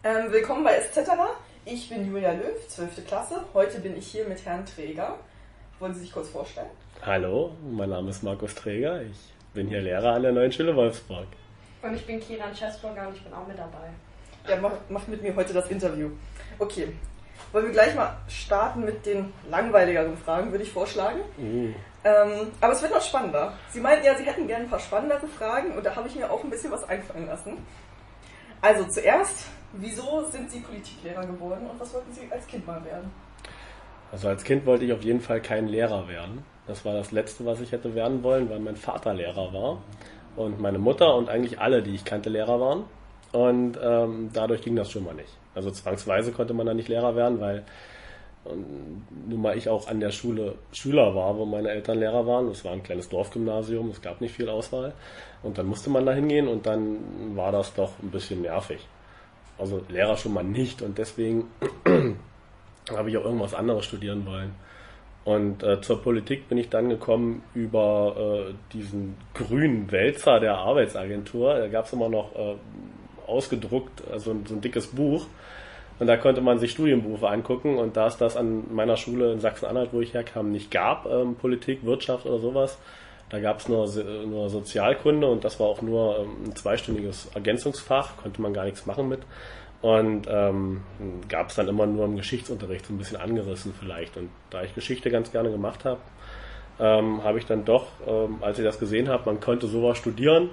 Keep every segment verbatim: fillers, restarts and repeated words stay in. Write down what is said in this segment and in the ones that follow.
Ähm, willkommen bei et cetera. Ich bin Julia Löw, zwölfte Klasse. Heute bin ich hier mit Herrn Träger. Wollen Sie sich kurz vorstellen? Hallo, mein Name ist Markus Träger. Ich bin hier Lehrer an der Neuen Schule Wolfsburg. Und ich bin Kieran Chesburger und ich bin auch mit dabei. Ja, macht, macht mit mir heute das Interview. Okay, wollen wir gleich mal starten mit den langweiligeren Fragen, würde ich vorschlagen. Uh. Ähm, aber es wird noch spannender. Sie meinten ja, Sie hätten gerne ein paar spannendere Fragen und da habe ich mir auch ein bisschen was einfallen lassen. Also zuerst, wieso sind Sie Politiklehrer geworden und was wollten Sie als Kind mal werden? Also als Kind wollte ich auf jeden Fall kein Lehrer werden. Das war das Letzte, was ich hätte werden wollen, weil mein Vater Lehrer war und meine Mutter und eigentlich alle, die ich kannte, Lehrer waren. Und ähm, dadurch ging das schon mal nicht. Also zwangsweise konnte man da nicht Lehrer werden, weil und nun mal ich auch an der Schule Schüler war, wo meine Eltern Lehrer waren. Es war ein kleines Dorfgymnasium, es gab nicht viel Auswahl. Und dann musste man da hingehen und dann war das doch ein bisschen nervig. Also Lehrer schon mal nicht und deswegen habe ich auch irgendwas anderes studieren wollen. Und äh, zur Politik bin ich dann gekommen über äh, diesen grünen Wälzer der Arbeitsagentur. Da gab es immer noch äh, ausgedruckt, also so ein dickes Buch. Und da konnte man sich Studienberufe angucken. Und da es das an meiner Schule in Sachsen-Anhalt, wo ich herkam, nicht gab, ähm, Politik, Wirtschaft oder sowas, da gab es nur, nur Sozialkunde und das war auch nur ähm, ein zweistündiges Ergänzungsfach, konnte man gar nichts machen mit. Und ähm, gab es dann immer nur im Geschichtsunterricht so ein bisschen angerissen vielleicht. Und da ich Geschichte ganz gerne gemacht habe, ähm, habe ich dann doch, ähm, als ich das gesehen habe, man konnte sowas studieren,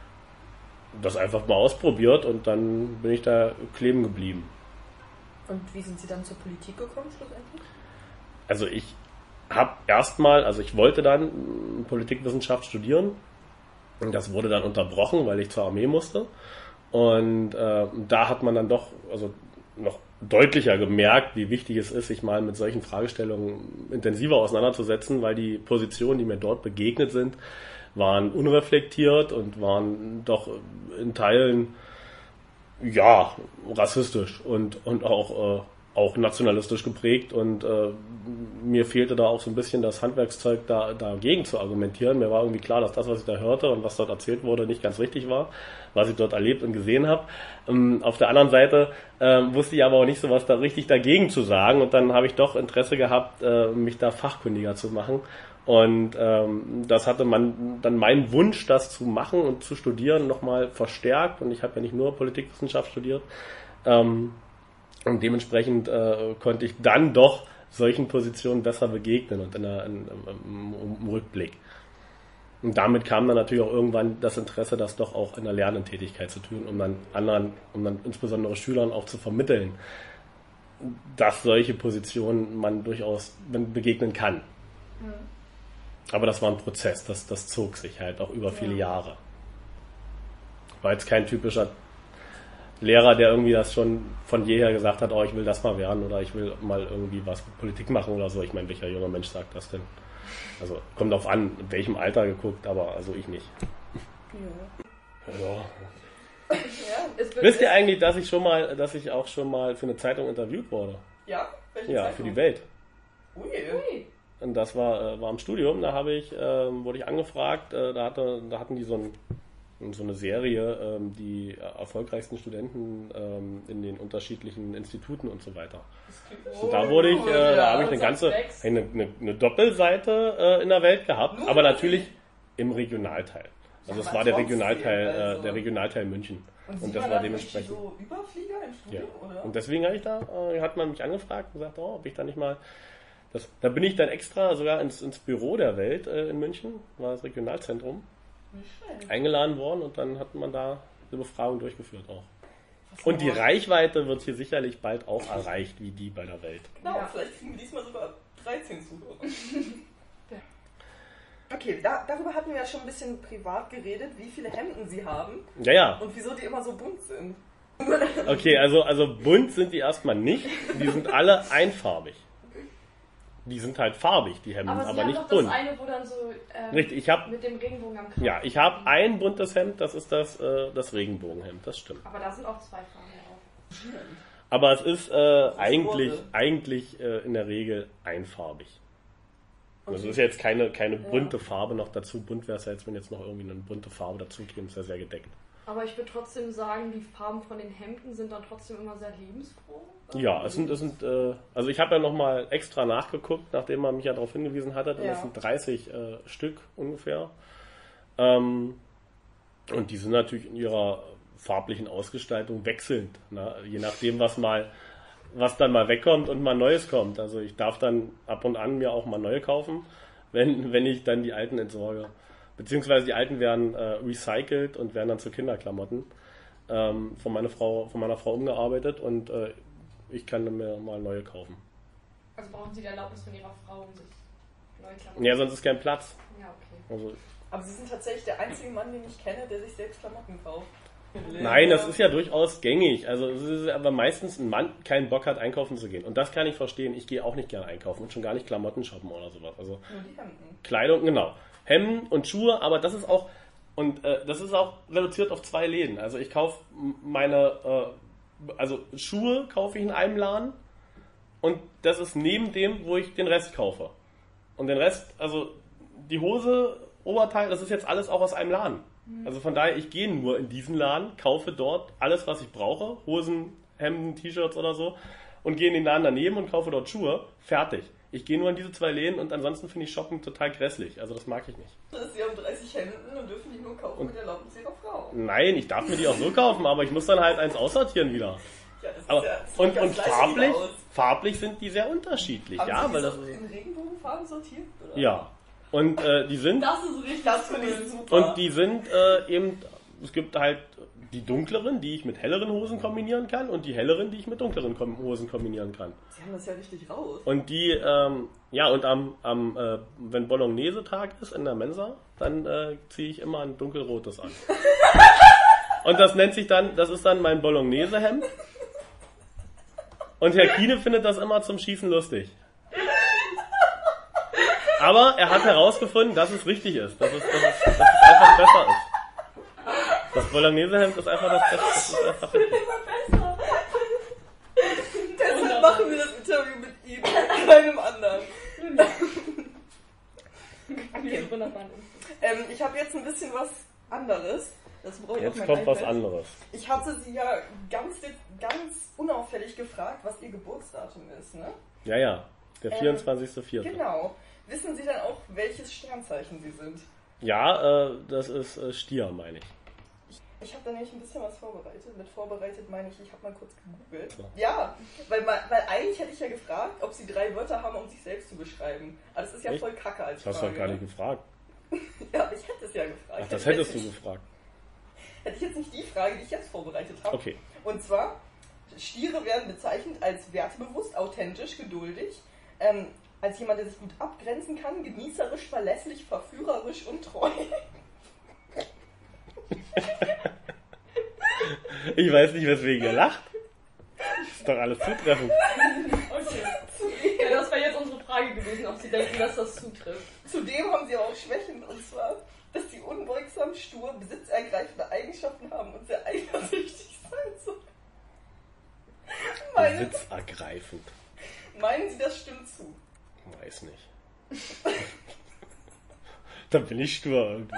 das einfach mal ausprobiert und dann bin ich da kleben geblieben. Und wie sind Sie dann zur Politik gekommen schlussendlich? Also ich habe erstmal, also ich wollte dann Politikwissenschaft studieren. Und das wurde dann unterbrochen, weil ich zur Armee musste. Und äh, da hat man dann doch also noch deutlicher gemerkt, wie wichtig es ist, sich mal mit solchen Fragestellungen intensiver auseinanderzusetzen, weil die Positionen, die mir dort begegnet sind, waren unreflektiert und waren doch in Teilen ja rassistisch und und auch äh, auch nationalistisch geprägt und äh, mir fehlte da auch so ein bisschen das Handwerkszeug, da dagegen zu argumentieren. Mir war irgendwie klar, dass das, was ich da hörte und was dort erzählt wurde, nicht ganz richtig war, was ich dort erlebt und gesehen habe. Ähm, auf der anderen Seite äh, wusste ich aber auch nicht so was da richtig dagegen zu sagen und dann habe ich doch Interesse gehabt, äh, mich da fachkundiger zu machen. Und ähm, das hatte man dann meinen Wunsch, das zu machen und zu studieren, nochmal verstärkt. Und ich habe ja nicht nur Politikwissenschaft studiert. Ähm, und dementsprechend äh, konnte ich dann doch solchen Positionen besser begegnen und in der, in, im, im Rückblick. Und damit kam dann natürlich auch irgendwann das Interesse, das doch auch in der Lernentätigkeit zu tun, um dann anderen, um dann insbesondere Schülern auch zu vermitteln, dass solche Positionen man durchaus begegnen kann. Mhm. Aber das war ein Prozess, das, das zog sich halt auch über viele ja. Jahre. War jetzt kein typischer Lehrer, der irgendwie das schon von jeher gesagt hat, oh, ich will das mal werden oder ich will mal irgendwie was mit Politik machen oder so. Ich meine, welcher junger Mensch sagt das denn? Also kommt drauf an, in welchem Alter geguckt, aber also ich nicht. Ja. Ja. Ja, wisst ihr eigentlich, dass ich schon mal, dass ich auch schon mal für eine Zeitung interviewt wurde? Ja, welche Ja, Zeitung? für die Welt. Ui. Ui. Und das war, war im Studium, da habe ich, ähm, wurde ich angefragt, äh, da, hatte, da hatten die so, ein, so eine Serie, ähm, die erfolgreichsten Studenten ähm, in den unterschiedlichen Instituten und so weiter. Oh, und da wurde ich, äh, ja, da habe ich eine ganze, eine, eine, eine Doppelseite äh, in der Welt gehabt, aber natürlich im Regionalteil. Also es war der Regionalteil, also. äh, der Regionalteil München. Und, und das war, war dementsprechend so Überflieger im Studium, ja. Oder? Und deswegen habe ich da, äh, hat man mich angefragt und gesagt, oh, ob ich da nicht mal Das, da bin ich dann extra sogar ins, ins Büro der Welt äh, in München, war das Regionalzentrum, eingeladen worden und dann hat man da eine Befragung durchgeführt auch. Und die Reichweite wird hier sicherlich bald auch erreicht, wie die bei der Welt. Genau, ja. Vielleicht kriegen wir diesmal sogar dreizehn Zuhörer. Ja. Okay, da, darüber hatten wir ja schon ein bisschen privat geredet, wie viele Hemden Sie haben. Ja, ja. Und wieso die immer so bunt sind. Okay, also, also bunt sind die erstmal nicht, die sind alle einfarbig. Die sind halt farbig, die Hemden, aber, aber nicht doch bunt. Das eine, wo dann so ähm, Richtig, ich hab, mit dem Regenbogen am Kragen. Ja, ich habe ein buntes Hemd, das ist das, äh, das Regenbogenhemd, das stimmt. Aber da sind auch zwei Farben drauf. Aber es ist äh, eigentlich, eigentlich äh, in der Regel einfarbig. Okay. Also es ist jetzt keine, keine bunte ja. Farbe noch dazu. Bunt wäre es ja jetzt, wenn jetzt noch irgendwie eine bunte Farbe dazu käme, ist ja sehr gedeckt. Aber ich würde trotzdem sagen, die Farben von den Hemden sind dann trotzdem immer sehr lebensfroh. Ja, es sind, es sind äh, also ich habe ja nochmal extra nachgeguckt, nachdem man mich ja darauf hingewiesen hatte, und Ja. es sind dreißig äh, Stück ungefähr. Ähm, und die sind natürlich in ihrer farblichen Ausgestaltung wechselnd, ne? Je nachdem, was mal, was dann mal wegkommt und mal Neues kommt. Also ich darf dann ab und an mir auch mal neue kaufen, wenn, wenn ich dann die alten entsorge. Beziehungsweise die alten werden äh, recycelt und werden dann zu Kinderklamotten ähm, von meiner Frau, von meiner Frau umgearbeitet und äh, ich kann dann mir mal neue kaufen. Also brauchen Sie die Erlaubnis von Ihrer Frau, um sich neue Klamotten... Ja, sonst ist kein Platz. Ja, okay. Also, Aber Sie sind tatsächlich der einzige Mann, den ich kenne, der sich selbst Klamotten kauft. nein, das ist ja durchaus gängig. Also es ist aber meistens ein Mann keinen Bock hat, einkaufen zu gehen. Und das kann ich verstehen. Ich gehe auch nicht gerne einkaufen und schon gar nicht Klamotten shoppen oder sowas. Also Nur die Hemden. Kleidung, genau. Hemden und Schuhe, aber das ist auch und äh, das ist auch reduziert auf zwei Läden. Also ich kaufe meine, äh, also Schuhe kaufe ich in einem Laden und das ist neben dem, wo ich den Rest kaufe. Und den Rest, also die Hose, Oberteil, das ist jetzt alles auch aus einem Laden. Also von daher, ich gehe nur in diesen Laden, kaufe dort alles, was ich brauche, Hosen, Hemden, T-Shirts oder so, und gehe in den Laden daneben und kaufe dort Schuhe, fertig. Ich gehe nur in diese zwei Läden und ansonsten finde ich Shoppen total grässlich. Also das mag ich nicht. Sie haben dreißig Hemden und dürfen die nur kaufen Und- mit Erlaubnis ihrer Frau. Nein, ich darf mir die auch so kaufen, aber ich muss dann halt eins aussortieren wieder. Ja, das ist Aber, ja, das sieht und ganz und gleich farblich, aus. farblich sind die sehr unterschiedlich. Haben Ja, Sie weil die das so ist, in Regenbogenfarben sortiert? Oder? ja. Und äh, die sind Das ist richtig Das finde cool. ich super. Und die sind äh, eben, es gibt halt die dunkleren, die ich mit helleren Hosen kombinieren kann und die helleren, die ich mit dunkleren Kom- Hosen kombinieren kann. Sie haben das ja richtig raus. Und die, ähm, ja, und am, am äh, wenn Bolognese-Tag ist in der Mensa, dann äh, ziehe ich immer ein dunkelrotes an. Und das nennt sich dann, das ist dann mein Bolognese-Hemd. Und Herr Kiene findet das immer zum Schießen lustig. Aber er hat herausgefunden, dass es richtig ist, dass es, dass es, dass es einfach besser ist. Das Bolognese-Hemd ist einfach das Beste. Das ist einfach richtig. Besser. Deshalb machen wir das Interview mit ihm, mit keinem anderen. Okay, wunderbar. Ähm, ich habe jetzt ein bisschen was anderes. Das brauche ich auf Jetzt mein kommt was iPad. anderes. Ich hatte sie ja ganz, ganz unauffällig gefragt, was ihr Geburtsdatum ist, ne? Ja, ja. Der Ähm, vierundzwanzigster vierte Genau. Wissen Sie dann auch, welches Sternzeichen Sie sind? Ja, äh, das ist äh, Stier, meine ich. Ich habe da nämlich ein bisschen was vorbereitet. Mit vorbereitet meine ich, ich habe mal kurz gegoogelt. So. Ja, weil, ma- weil eigentlich hätte ich ja gefragt, ob Sie drei Wörter haben, um sich selbst zu beschreiben. Aber das ist ja Echt? voll kacke als Das hast Frage. du doch gar nicht gefragt. Ja, aber ich hätte es ja gefragt. Ach, das Hätte hättest ich du jetzt gefragt. nicht- Hätte ich jetzt nicht die Frage, die ich jetzt vorbereitet habe. Okay. Und zwar, Stiere werden bezeichnet als wertebewusst, authentisch, geduldig, ähm, als jemand, der sich gut abgrenzen kann, genießerisch, verlässlich, verführerisch und treu. Ich weiß nicht, weswegen ihr lacht. Ist doch alles zutreffend. Okay. Ja, das wäre jetzt unsere Frage gewesen, ob Sie denken, dass das zutrifft. Zudem haben sie auch Schwächen, und zwar, dass sie unbeugsam, stur, besitzergreifende Eigenschaften haben und sehr eifersüchtig sein sollen. Meinen, Besitzergreifend. meinen Sie, das stimmt zu? Weiß nicht. Da bin ich stur irgendwie.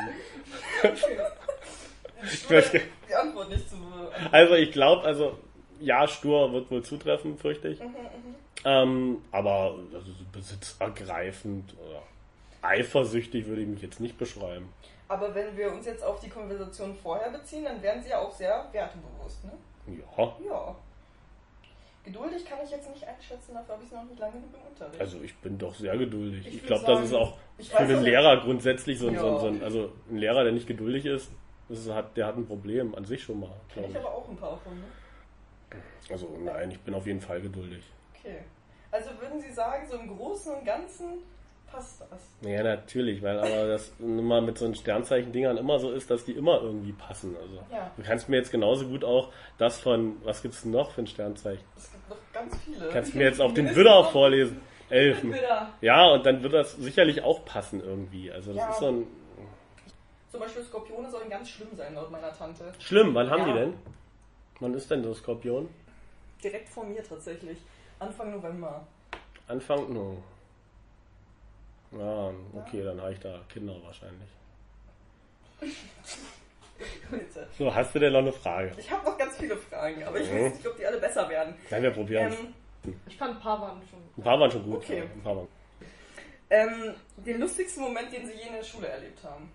Stur, weiß gar- die Antwort nicht zu. Also ich glaube, also ja, stur wird wohl zutreffen, fürchte ich. Ähm, aber also so besitzergreifend oder eifersüchtig würde ich mich jetzt nicht beschreiben. Aber wenn wir uns jetzt auf die Konversation vorher beziehen, dann wären sie ja auch sehr wertebewusst, ne? Ja, Ja. Geduldig kann ich jetzt nicht einschätzen, dafür habe ich es noch nicht lange genug im Unterricht. also ich bin doch sehr geduldig. Ich Ich, würd glaube, das sagen, ist auch ich für weiß den auch- Lehrer grundsätzlich so ein, so, ein, Ja. so ein, also ein Lehrer, der nicht geduldig ist, das ist hat, der hat ein Problem an sich schon mal, Kenn glaube ich ich. aber auch ein paar von, ne? Also nein, ich bin auf jeden Fall geduldig. Okay. Also würden Sie sagen, so im Großen und Ganzen passt das? Ja, natürlich, weil aber das nun mal mit so einen Sternzeichen-Dingern immer so ist, dass die immer irgendwie passen. Also Ja. du kannst mir jetzt genauso gut auch das von, was gibt's denn noch für ein Sternzeichen? Es gibt noch ganz viele. Kannst mir jetzt auch den Mindestens Widder noch- vorlesen. Elf. Wieder. Ja, und dann wird das sicherlich auch passen irgendwie. Also das Ja. ist so ein... Zum Beispiel Skorpione sollen ganz schlimm sein, laut meiner Tante. Schlimm, wann haben Ja. die denn? Wann ist denn so Skorpion? Direkt vor mir tatsächlich. Anfang November. Anfang? No. Ja, okay, dann habe ich da Kinder wahrscheinlich. Bitte. So, hast du denn noch eine Frage? Ich habe noch ganz viele Fragen, aber ich Mhm. weiß nicht, ob die alle besser werden. Nein, wir probieren es. Ähm, Ich fand ein paar waren schon. Ein paar waren schon gut. Okay. Ja, ein paar waren. ähm, den lustigsten Moment, den Sie je in der Schule erlebt haben.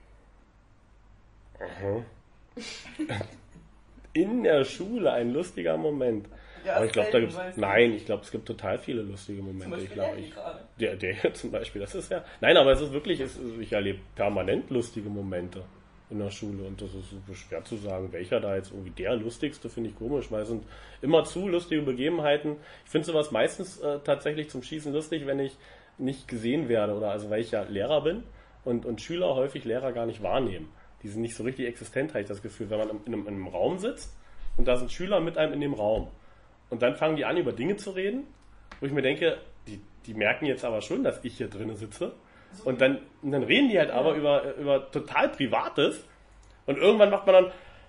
In der Schule ein lustiger Moment. Ja, Aber ich glaube, da selten, gibt's. weiß ich. Nein, ich glaube, es gibt total viele lustige Zum Momente. Beispiel Ich glaube, der hier ich. gerade. Der, der hier zum Beispiel, das ist ja. Nein, aber es ist wirklich, es, ist- ich erlebe permanent lustige Momente in der Schule und das ist so schwer zu sagen, welcher da jetzt irgendwie der lustigste, finde ich komisch, weil es sind immer zu lustige Begebenheiten. Ich finde sowas meistens äh, tatsächlich zum Schießen lustig, wenn ich nicht gesehen werde oder also weil ich ja Lehrer bin und, und Schüler häufig Lehrer gar nicht wahrnehmen. Die sind nicht so richtig existent, habe ich das Gefühl, wenn man in einem, in einem Raum sitzt und da sind Schüler mit einem in dem Raum. Und dann fangen die an, über Dinge zu reden, wo ich mir denke, die, die merken jetzt aber schon, dass ich hier drinnen sitze. Und dann, und dann reden die halt aber über, über total Privates. Und irgendwann macht man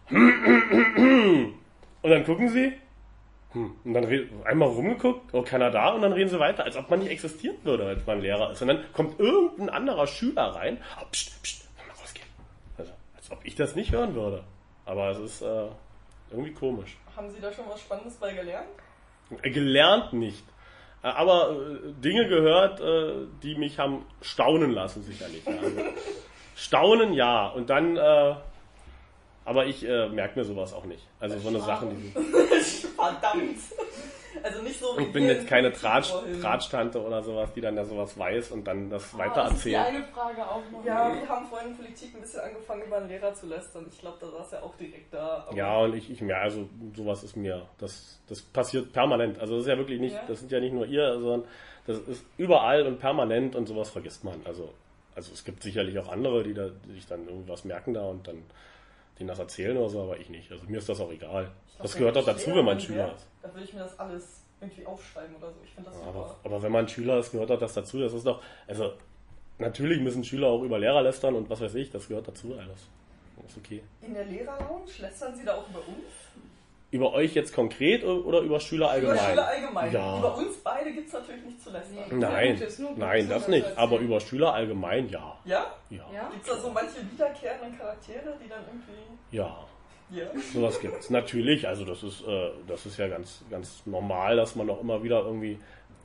dann und dann gucken sie und dann red, einmal rumgeguckt, oh, keiner da, und dann reden sie weiter, als ob man nicht existieren würde, als man Lehrer ist. Und dann kommt irgendein anderer Schüler rein, oh, pst, pst, mal rausgehen. Also, als ob ich das nicht hören würde. Aber es ist äh, irgendwie komisch. Haben Sie da schon was Spannendes bei gelernt? Gelernt nicht. Äh, Aber äh, Dinge gehört, äh, die mich haben staunen lassen, sicherlich. Ja. Also, staunen, ja. Und dann, äh, aber ich äh, merke mir sowas auch nicht. Also so eine Sache, die sind, Verdammt! Also nicht so wie ich bin hier jetzt in keine Politik Tratsch, vorhin. Tratsch-Tante oder sowas, die dann da sowas weiß und dann das Oh, weiter das ist die erzählt. eine Frage auch noch. Ja, wir haben vorhin in Politik ein bisschen angefangen, über einen Lehrer zu lästern. Ich glaube, da saß er auch direkt da. aber- Ja, und ich, ich mir, also sowas ist mir, das, das passiert permanent. Also das ist ja wirklich nicht, Ja. das sind ja nicht nur ihr, sondern das ist überall und permanent und sowas vergisst man. Also, also es gibt sicherlich auch andere, die da die sich dann irgendwas merken da und dann denen das erzählen oder so, aber ich nicht. Also mir ist das auch egal. Ich glaub, Das wenn gehört doch ich dazu, wenn man Lehrerin Schüler wär, ist. Da würde ich mir das alles irgendwie aufschreiben oder so. Ich finde das Ja, super. aber, aber wenn man Schüler ist, gehört doch das dazu. Das ist doch, also natürlich müssen Schüler auch über Lehrer lästern und was weiß ich, das gehört dazu alles. Das ist okay. In der Lehrerlounge lästern Sie da auch über uns? Über euch jetzt konkret oder über Schüler allgemein? Über Schüler allgemein. Ja. Über uns beide gibt es natürlich nicht zu lästern. Nee. Nein, Gutes, nur Gutes nein, das dazu nicht. erzählen. Aber über Schüler allgemein, ja. Ja? Ja. Ja? Gibt es da so manche wiederkehrenden Charaktere, die dann irgendwie... Ja. Ja. Sowas gibt's. Natürlich, also das ist, äh, das ist ja ganz, ganz normal, dass man auch immer wieder irgendwie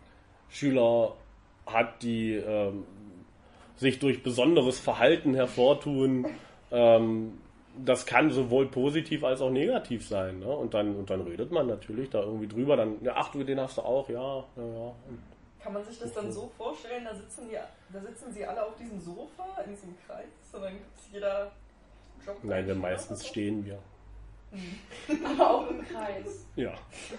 Schüler hat, die ähm, sich durch besonderes Verhalten hervortun. Ähm, das kann sowohl positiv als auch negativ sein. Ne? Und dann, und dann redet man natürlich da irgendwie drüber. Dann, ja, ach du, den hast du auch, ja, ja, ja. Und Kann man sich das dann so vorstellen, da sitzen, die, da sitzen sie alle auf diesem Sofa, in diesem Kreis, und dann gibt es jeder Job. nein, wir meistens stehen wir. Aber auch im Kreis. Ja.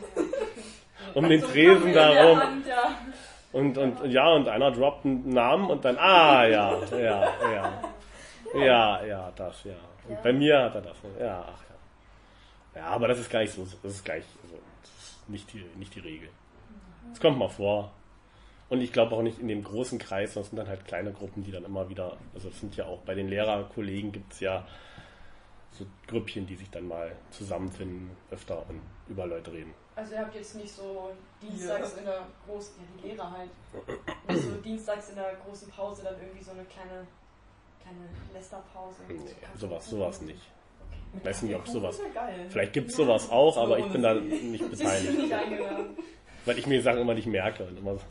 Um den So Tresen Kaffee in der darum. Hand, ja. Und, und ja, und einer droppt einen Namen und dann, ah, ja, ja, ja. Ja, ja, das, ja. Und Ja. bei mir hat er das. Ja, ach ja. Ja, aber das ist gar nicht so, das ist gleich, also, das ist nicht die, nicht die Regel. Das kommt mal vor. Und ich glaube auch nicht in dem großen Kreis, sondern es sind dann halt kleine Gruppen, die dann immer wieder, also es sind ja auch bei den Lehrerkollegen gibt es ja so Grüppchen, die sich dann mal zusammenfinden, öfter und über Leute reden. Also ihr habt jetzt nicht so dienstags in der großen, ja die Lehrer halt, nicht so dienstags in der großen Pause dann irgendwie so eine kleine, kleine Lästerpause. Nee, so Kaffee- sowas, sowas nicht. Okay. Ich weiß nicht, ob sowas. Das ist ja geil. Vielleicht gibt es sowas auch, So aber ich bin da ohne Sie. nicht Bist du beteiligt. nicht eingeladen? Weil ich mir die Sachen immer nicht merke. Und immer so.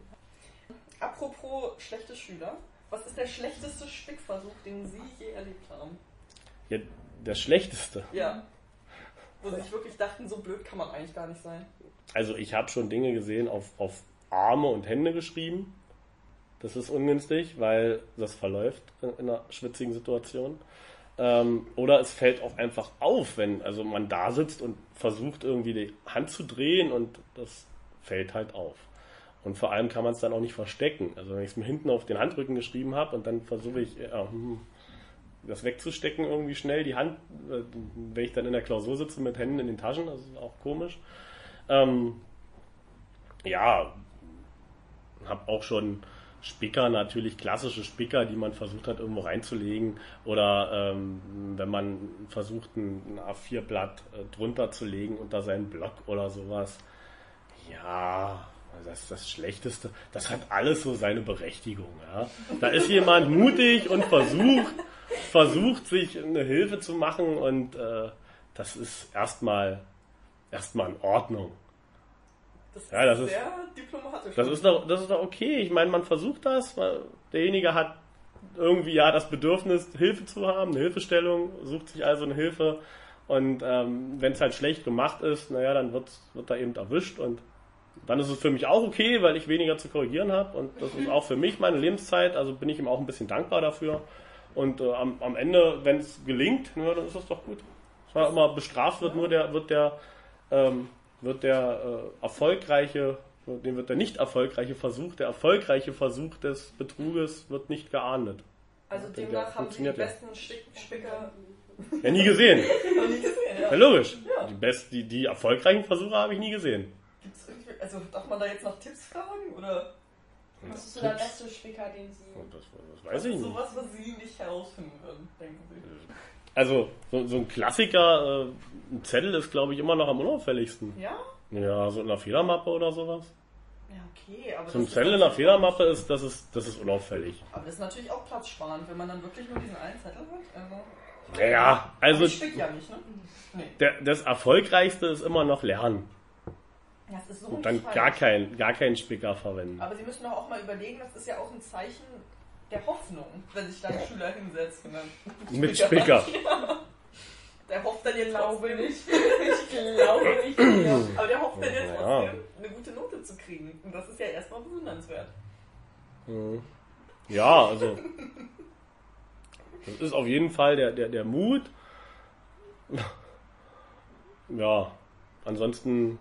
Apropos schlechte Schüler, was ist der schlechteste Spickversuch, den Sie je erlebt haben? Ja, der schlechteste. Ja. Wo Sie sich wirklich dachten, so blöd kann man eigentlich gar nicht sein. Also ich habe schon Dinge gesehen auf, auf Arme und Hände geschrieben. Das ist ungünstig, weil das verläuft in, in einer schwitzigen Situation. Ähm, oder es fällt auch einfach auf, wenn also man da sitzt und versucht irgendwie die Hand zu drehen und das fällt halt auf. Und vor allem kann man es dann auch nicht verstecken. Also wenn ich es mir hinten auf den Handrücken geschrieben habe und dann versuche ich ja, hm, das wegzustecken irgendwie schnell, die Hand, äh, wenn ich dann in der Klausur sitze mit Händen in den Taschen, das ist auch komisch. Ähm, ja, habe auch schon Spicker, natürlich klassische Spicker, die man versucht hat irgendwo reinzulegen oder ähm, wenn man versucht ein A vier Blatt äh, drunter zu legen unter seinen Block oder sowas. Ja, das ist das Schlechteste. Das hat alles so seine Berechtigung. Ja. Da ist jemand mutig und versucht, versucht sich eine Hilfe zu machen und äh, das ist erstmal erstmal in Ordnung. Das ist Ja, das ist- sehr diplomatisch. Das ist doch, das ist doch okay. Ich meine, man versucht das, weil derjenige hat irgendwie ja das Bedürfnis, Hilfe zu haben, eine Hilfestellung, sucht sich also eine Hilfe und ähm, wenn es halt schlecht gemacht ist, naja, dann wird's, wird er eben erwischt und dann ist es für mich auch okay, weil ich weniger zu korrigieren habe und das ist auch für mich meine Lebenszeit, also bin ich ihm auch ein bisschen dankbar dafür und äh, am, am Ende, wenn es gelingt, ja, dann ist das doch gut. Es war immer bestraft wird nur der, wird der, ähm, wird der äh, erfolgreiche dem wird der nicht erfolgreiche Versuch, der erfolgreiche Versuch des Betruges wird nicht geahndet. Also Ich denke, demnach haben sie die funktioniert ja. besten Stick Spicker Ja, nie gesehen. noch nie gesehen. Ja, Ja. logisch. Ja. Die, best, die, die erfolgreichen Versuche habe ich nie gesehen. Gibt's irgendwie, also darf man da jetzt nach Tipps fragen? Oder Was ist so der beste Spicker, den Sie... Und das, das weiß ich nicht. sowas, was Sie nicht herausfinden würden, denken Sie? Also, so, so ein Klassiker, äh, ein Zettel ist, glaube ich, immer noch am unauffälligsten. Ja? Ja, so in einer Federmappe oder sowas. Ja, okay. Aber So ein das ist Zettel in einer natürlich- Federmappe ist, das ist, das ist unauffällig. Aber das ist natürlich auch platzsparend, wenn man dann wirklich nur diesen einen Zettel hat. Also, Ja, also aber ich spick ja nicht, ne? Nee. der, das Erfolgreichste ist immer noch Lernen. Das ist so Und nicht dann falsch. gar keinen gar keinen Spicker verwenden. Aber Sie müssen doch auch mal überlegen, das ist ja auch ein Zeichen der Hoffnung, wenn sich da ein Schüler hinsetzt. Und dann Mit Spicker. Der hofft dann jetzt glaube trotzdem- nicht. Ich glaube nicht. Ja. Aber der hofft dann jetzt Ja. trotzdem, eine gute Note zu kriegen. Und das ist ja erstmal bewundernswert. Mhm. Ja, also das ist auf jeden Fall der, der, der Mut. Ja, ansonsten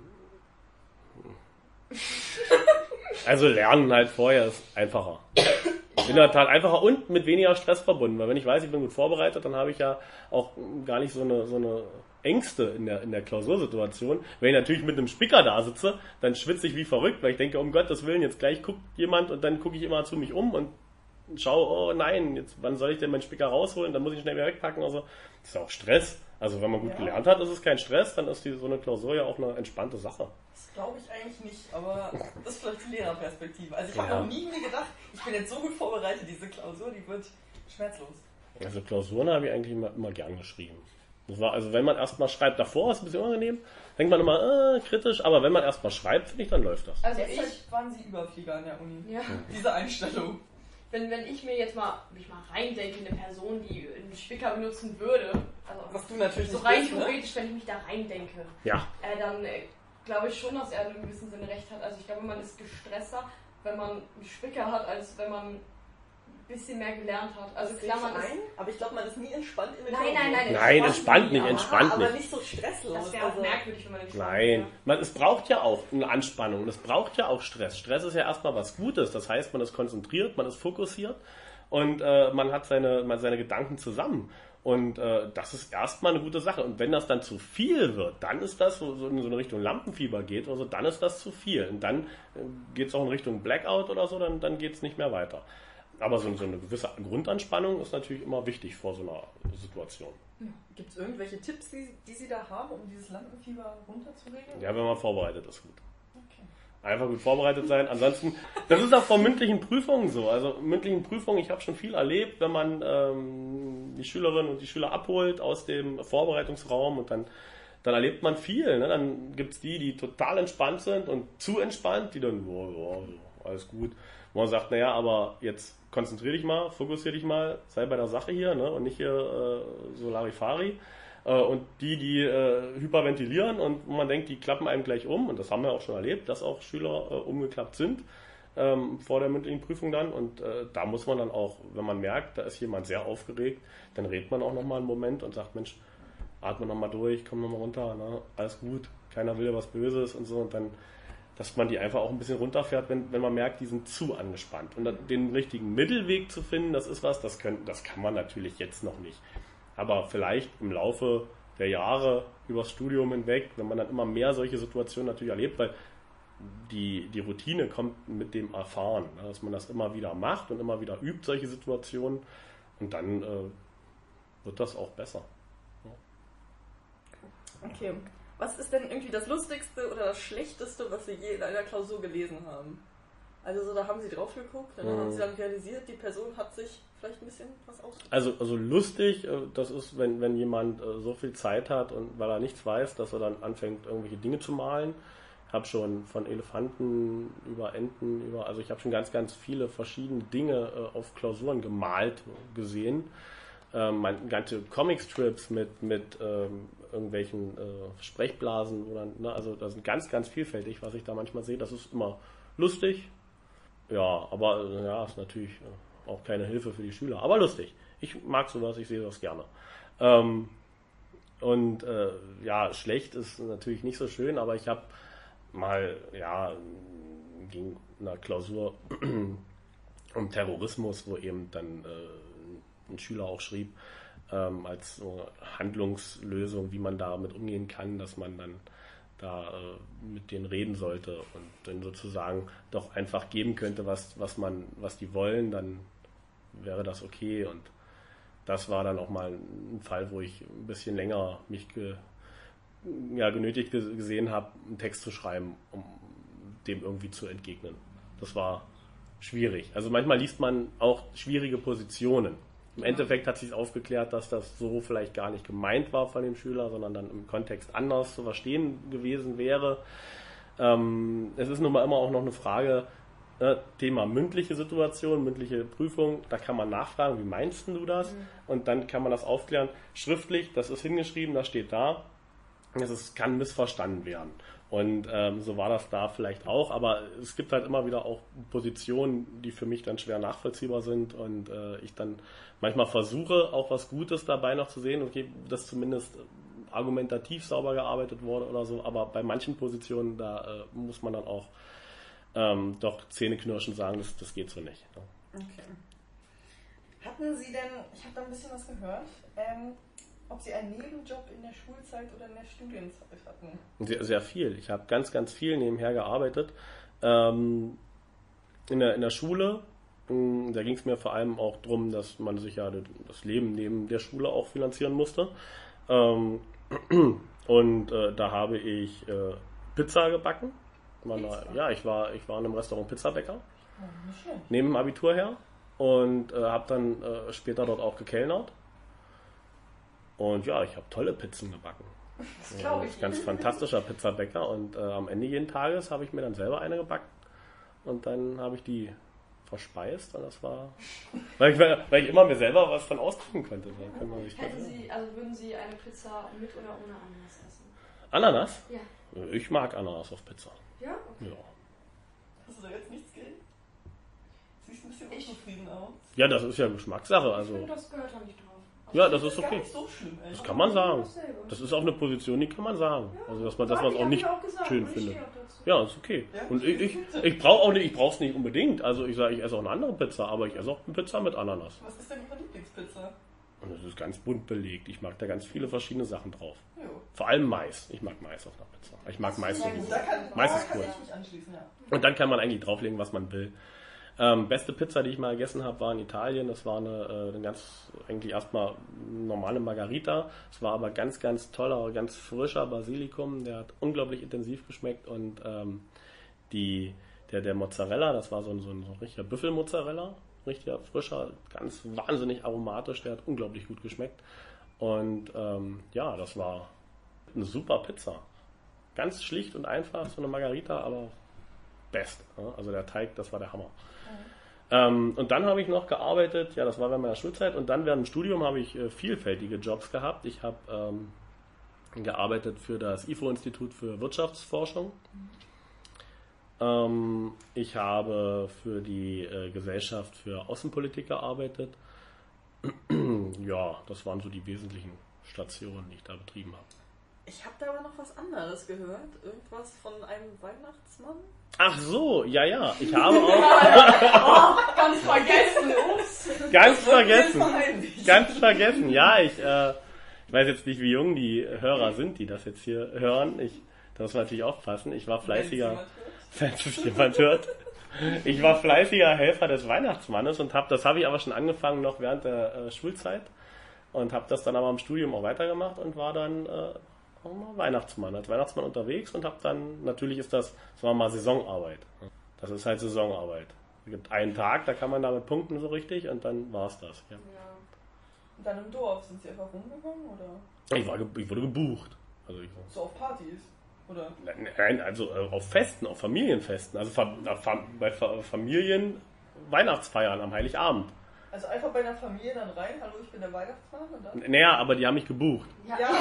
also lernen halt vorher ist einfacher. In der Tat einfacher und mit weniger Stress verbunden, weil wenn ich weiß, ich bin gut vorbereitet, dann habe ich ja auch gar nicht so eine, so eine Ängste in der, in der Klausursituation. Wenn ich natürlich mit einem Spicker da sitze, dann schwitze ich wie verrückt, weil ich denke, um Gottes Willen, jetzt gleich guckt jemand und dann gucke ich immer zu mich um und schaue, oh nein, jetzt wann soll ich denn meinen Spicker rausholen, dann muss ich ihn schnell wieder wegpacken. Also das ist ja auch Stress. Also wenn man gut Ja. gelernt hat, ist es kein Stress, dann ist die, so eine Klausur ja auch eine entspannte Sache. Das glaube ich eigentlich nicht, aber das ist vielleicht die Lehrerperspektive. Also ich habe Ja. noch nie mir gedacht, ich bin jetzt so gut vorbereitet, diese Klausur, die wird schmerzlos. Also Klausuren habe ich eigentlich immer, immer gern geschrieben. Das war, also wenn man erstmal schreibt, davor ist es ein bisschen unangenehm, denkt man immer äh, kritisch, aber wenn man erstmal schreibt, finde ich, dann läuft das. Also Derzeit ich... waren Sie Überflieger an der Uni. Ja. Diese Einstellung. Wenn, wenn ich mir jetzt mal, mich mal reindenke in eine Person, die einen Spicker benutzen würde, also Was du natürlich so nicht rein bist, ne? theoretisch, wenn ich mich da reindenke, Ja, äh, dann äh, glaube ich schon, dass er in einem gewissen Sinne recht hat. Also ich glaube, man ist gestresster, wenn man einen Spicker hat, als wenn man ein bisschen mehr gelernt hat. Also Das klar, sehe ich man ist... ein, aber ich glaube, man ist nie entspannt in der Nein, Klausur. nein, nein, Nein, entspannt nicht, aber- entspannt aber nicht. nicht so stresslos. Das wäre auch also- merkwürdig, wenn man den Nein, man, es braucht ja auch eine Anspannung, es braucht ja auch Stress. Stress ist ja erstmal was Gutes, das heißt, man ist konzentriert, man ist fokussiert und äh, man hat seine, man seine Gedanken zusammen. Und äh, das ist erstmal eine gute Sache. Und wenn das dann zu viel wird, dann ist das, so, so in so eine Richtung Lampenfieber geht oder so, dann ist das zu viel. Und dann äh, geht es auch in Richtung Blackout oder so, dann, dann geht es nicht mehr weiter. Aber so, so eine gewisse Grundanspannung ist natürlich immer wichtig vor so einer Situation. Gibt es irgendwelche Tipps, die, die Sie da haben, um dieses Lampenfieber runterzuregeln? Ja, wenn man vorbereitet ist, gut. Okay. Einfach gut vorbereitet sein. Ansonsten, das ist auch vor mündlichen Prüfungen so. Also mündlichen Prüfungen, ich habe schon viel erlebt, wenn man ähm, die Schülerinnen und die Schüler abholt aus dem Vorbereitungsraum und dann, dann erlebt man viel. Ne? Dann gibt es die, die total entspannt sind und zu entspannt, die dann, oh, oh, alles gut. Wo man sagt, naja, aber jetzt konzentrier dich mal, fokussier dich mal, sei bei der Sache hier, ne? Und nicht hier äh, so Larifari. Und die, die äh, hyperventilieren und man denkt, die klappen einem gleich um, und das haben wir auch schon erlebt, dass auch Schüler äh, umgeklappt sind ähm, vor der mündlichen Prüfung dann, und äh, da muss man dann auch, wenn man merkt, da ist jemand sehr aufgeregt, dann redet man auch nochmal einen Moment und sagt, Mensch, atme nochmal durch, komm nochmal runter, ne? Alles gut, keiner will ja was Böses und so, und dann, dass man die einfach auch ein bisschen runterfährt, wenn, wenn man merkt, die sind zu angespannt. Und dann den richtigen Mittelweg zu finden, das ist was, das, können, das kann man natürlich jetzt noch nicht. Aber vielleicht im Laufe der Jahre übers Studium hinweg, wenn man dann immer mehr solche Situationen natürlich erlebt, weil die, die Routine kommt mit dem Erfahren, ne, dass man das immer wieder macht und immer wieder übt, solche Situationen, und dann äh, wird das auch besser. Ja. Okay. Was ist denn irgendwie das Lustigste oder das Schlechteste, was Sie je in einer Klausur gelesen haben? Also so, da haben sie drauf geguckt und dann Mhm. haben sie dann realisiert, die Person hat sich vielleicht ein bisschen was ausgedacht. Also, also lustig, äh, das ist, wenn, wenn jemand äh, so viel Zeit hat und weil er nichts weiß, dass er dann anfängt, irgendwelche Dinge zu malen. Ich habe schon von Elefanten über Enten, über, also ich habe schon ganz, ganz viele verschiedene Dinge äh, auf Klausuren gemalt gesehen. Ähm, mein, ganze Comicstrips mit, mit ähm, irgendwelchen äh, Sprechblasen, oder, ne, also das ist ganz, ganz vielfältig, was ich da manchmal sehe. Das ist immer lustig. Ja, aber äh, ja, ist natürlich äh, auch keine Hilfe für die Schüler. Aber lustig. Ich mag sowas, ich sehe das gerne. Ähm, und äh, ja, schlecht ist natürlich nicht so schön, aber ich habe mal, ja, ging einer Klausur um Terrorismus, wo eben dann äh, ein Schüler auch schrieb, ähm, als so Handlungslösung, wie man damit umgehen kann, dass man dann da äh, mit denen reden sollte und dann sozusagen doch einfach geben könnte, was, was man, was die wollen, dann wäre das okay. Und das war dann auch mal ein Fall, wo ich ein bisschen länger mich ge, ja, genötigt gesehen habe, einen Text zu schreiben, um dem irgendwie zu entgegnen. Das war schwierig. Also manchmal liest man auch schwierige Positionen. Im Endeffekt hat sich aufgeklärt, dass das so vielleicht gar nicht gemeint war von dem Schüler, sondern dann im Kontext anders zu verstehen gewesen wäre. Ähm, es ist nun mal immer auch noch eine Frage, äh, Thema mündliche Situation, mündliche Prüfung, da kann man nachfragen, wie meinst du das? Mhm. Und dann kann man das aufklären. Schriftlich, das ist hingeschrieben, das steht da. Es kann missverstanden werden. Und ähm, so war das da vielleicht auch, aber es gibt halt immer wieder auch Positionen, die für mich dann schwer nachvollziehbar sind und äh, ich dann manchmal versuche, auch was Gutes dabei noch zu sehen, okay, dass zumindest argumentativ sauber gearbeitet wurde oder so, aber bei manchen Positionen, da äh, muss man dann auch ähm, doch zähneknirschend sagen, das, das geht so nicht. Ne? Okay. Hatten Sie denn, ich habe da ein bisschen was gehört, ähm, ob Sie einen Nebenjob in der Schulzeit oder in der Studienzeit hatten? Sehr, sehr viel. Ich habe ganz, ganz viel nebenher gearbeitet. Ähm, in, der, in der Schule, mh, da ging es mir vor allem auch darum, dass man sich ja das Leben neben der Schule auch finanzieren musste. Ähm, und äh, da habe ich äh, Pizza gebacken. Pizza? Ja, ich war, ich war in einem Restaurant Pizzabäcker. Oh, nicht schön. Neben dem Abitur her. Und äh, habe dann äh, später dort auch gekellnert. Und ja, ich habe tolle Pizzen gebacken. Das glaube ich. Ja, ganz fantastischer Pizzabäcker. Und äh, am Ende jeden Tages habe ich mir dann selber eine gebacken. Und dann habe ich die verspeist. Und das war... weil, ich, weil ich immer mir selber was von ausgucken konnte. Da kann man sich Hätten Sie, also würden Sie eine Pizza mit oder ohne Ananas essen? Ananas? Ja. Ich mag Ananas auf Pizza. Ja? Ja. Hast du da jetzt nichts gegen? Siehst ein bisschen unzufrieden aus. Ja, das ist ja Geschmackssache. Ich Also, finde, das gehört da nicht drauf. ja, das ist Gar okay. nicht so schlimm, ey. Das kann man sagen. Das ist auch eine Position, die kann man sagen. Also, dass man das was auch nicht schön findet. Ja, ist okay. Und ich, ich, ich brauche auch nicht, ich brauche es nicht unbedingt. Also ich sage, ich esse auch eine andere Pizza, aber ich esse auch eine Pizza mit Ananas. Was ist denn Ihre Lieblingspizza? Und das ist ganz bunt belegt. Ich mag da ganz viele verschiedene Sachen drauf. Jo. Vor allem Mais. Ich mag Mais auf einer Pizza. Ich mag Mais Ja, gut, sowieso. da kann, Mais da ist kann cool. ich mich anschließen, ja. Und dann kann man eigentlich drauflegen, was man will. Ähm, beste Pizza, die ich mal gegessen habe, war in Italien. Das war eine, äh, eine ganz, eigentlich erstmal normale Margarita. Es war aber ganz, ganz toller, ganz frischer Basilikum. Der hat unglaublich intensiv geschmeckt. Und ähm, die, der, der Mozzarella, das war so ein, so ein, so ein richtiger Büffelmozzarella. Richtiger, frischer, ganz wahnsinnig aromatisch. Der hat unglaublich gut geschmeckt. Und ähm, ja, das war eine super Pizza. Ganz schlicht und einfach, so eine Margarita, aber best. Ja? Also der Teig, das war der Hammer. Ähm, und dann habe ich noch gearbeitet, ja, das war während meiner Schulzeit, und dann während dem Studium habe ich äh, vielfältige Jobs gehabt. Ich habe ähm, gearbeitet für das I F O-Institut für Wirtschaftsforschung. Mhm. Ähm, ich habe für die äh, Gesellschaft für Außenpolitik gearbeitet. Ja, das waren so die wesentlichen Stationen, die ich da betrieben habe. Ich habe da aber noch was anderes gehört. Irgendwas von einem Weihnachtsmann? Ach so, ja, ja. Ich habe auch... Oh, ganz vergessen, ups. Ganz vergessen. Ganz vergessen. Ja, ich, äh, ich weiß jetzt nicht, wie jung die Hörer sind, die das jetzt hier hören. Ich, da muss man natürlich aufpassen. Ich war fleißiger... Wenn es jemand hört. Ich war fleißiger Helfer des Weihnachtsmannes und habe, das habe ich aber schon angefangen noch während der äh, Schulzeit und habe das dann aber im Studium auch weitergemacht und war dann äh, auch mal Weihnachtsmann, als Weihnachtsmann unterwegs und habe dann, natürlich ist das, das war mal Saisonarbeit. Das ist halt Saisonarbeit. Es gibt einen Tag, da kann man damit punkten so richtig und dann war's das. Ja. Ja. Und dann im Dorf, sind Sie einfach rumgegangen oder? Ich, war, ich wurde gebucht. Also ich, so auf Partys? Oder? Nein, also auf Festen, auf Familienfesten. Also bei Familien Weihnachtsfeiern am Heiligabend. Also einfach bei einer Familie dann rein, hallo, ich bin der Weihnachtsmann und dann? Naja, aber die haben mich gebucht. Ja. ja.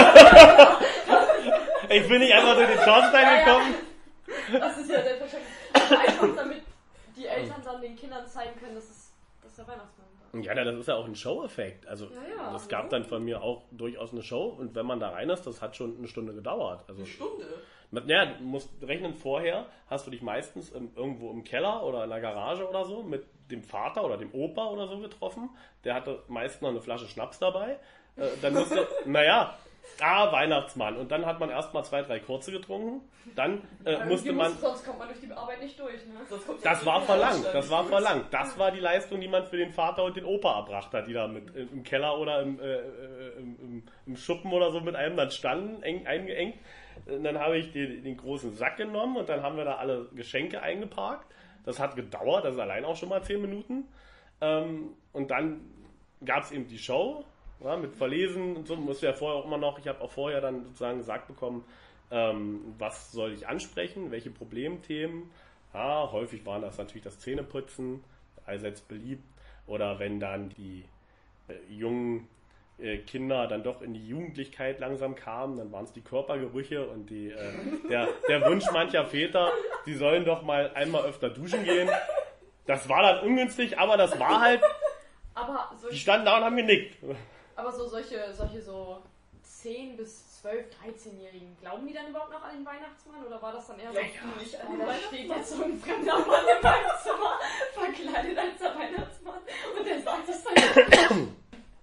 Ich bin nicht einfach durch den Schornstein ja, gekommen. Ja. Das ist ja selbstverständlich. Einfach damit die Eltern dann den Kindern zeigen können, dass es dass der Weihnachtsmann da ist. Ja, das ist ja auch ein Show-Effekt. Also ja, ja, es gab dann von mir auch durchaus eine Show und wenn man da rein ist, das hat schon eine Stunde gedauert. Also, eine Stunde? Ja, du musst rechnen, vorher hast du dich meistens im, irgendwo im Keller oder in der Garage oder so mit dem Vater oder dem Opa oder so getroffen. Der hatte meist noch eine Flasche Schnaps dabei. Äh, dann musste, naja, ah, Weihnachtsmann. Und dann hat man erstmal zwei, drei kurze getrunken. Dann äh, ja, musste man... Muss, sonst kommt man durch die Arbeit nicht durch, ne? Das war verlangt, das war verlangt. Das war die Leistung, die man für den Vater und den Opa erbracht hat, die da mit äh, im Keller oder im, äh, im, im, im Schuppen oder so mit einem dann standen, eng eingeengt. Und dann habe ich den, den großen Sack genommen und dann haben wir da alle Geschenke eingeparkt. Das hat gedauert, das ist allein auch schon mal zehn Minuten. Ähm, und dann gab es eben die Show, ja, mit Verlesen und so. Musste ja vorher auch immer noch, ich habe auch vorher dann sozusagen gesagt bekommen, ähm, was soll ich ansprechen, welche Problemthemen. Ja, häufig waren das natürlich das Zähneputzen, allseits beliebt. Oder wenn dann die äh, jungen Kinder dann doch in die Jugendlichkeit langsam kamen, dann waren es die Körpergerüche und die, äh, der, der Wunsch mancher Väter, die sollen doch mal einmal öfter duschen gehen. Das war dann ungünstig, aber das war halt, aber solche, die standen da und haben genickt. Aber so solche, solche so zehn bis zwölf, dreizehnjährigen, glauben die dann überhaupt noch an den Weihnachtsmann oder war das dann eher so, ja, ja, nicht an den da steht jetzt so ein fremder Mann im Weihnachtsmann, verkleidet als der Weihnachtsmann und der sagt es dann.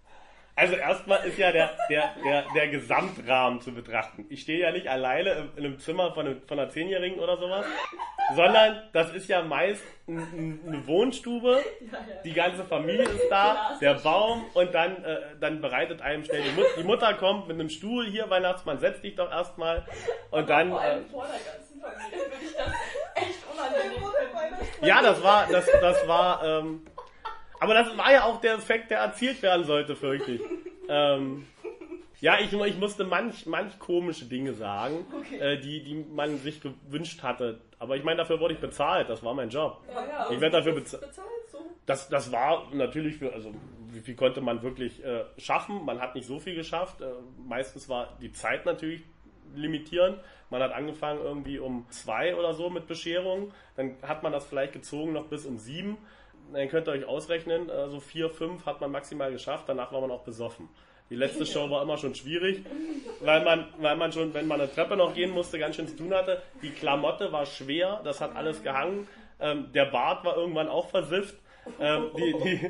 Also erstmal ist ja der, der, der, der Gesamtrahmen zu betrachten. Ich stehe ja nicht alleine in einem Zimmer von, einem, von einer Zehnjährigen oder sowas, sondern das ist ja meist eine Wohnstube, die ganze Familie ist da, der Baum und dann, äh, dann bereitet einem schnell die Mutter, die Mutter kommt mit einem Stuhl, hier Weihnachtsmann, setz dich doch erstmal und dann... Vor allem vor der ganzen Familie würde ich das echt unangenehm finden. Ja, das war, das, das war... Ähm, aber das war ja auch der Effekt, der erzielt werden sollte, fürchte ich. Ähm, ja, ich, ich musste manch, manch komische Dinge sagen, okay. äh, die, die man sich gewünscht hatte. Aber ich meine, dafür wurde ich bezahlt, das war mein Job. Ja, ja, ich werde dafür beza- bezahlt. So. Das, das war natürlich für, also wie viel konnte man wirklich äh, schaffen? Man hat nicht so viel geschafft. Äh, meistens war die Zeit natürlich limitierend. Man hat angefangen irgendwie um zwei oder so mit Bescherung. Dann hat man das vielleicht gezogen noch bis um sieben. Dann könnt ihr euch ausrechnen, so vier, fünf hat man maximal geschafft, danach war man auch besoffen. Die letzte Show war immer schon schwierig, weil man, weil man schon, wenn man eine Treppe noch gehen musste, ganz schön zu tun hatte. Die Klamotte war schwer, das hat alles gehangen. Ähm, der Bart war irgendwann auch versifft. Ähm, die, die,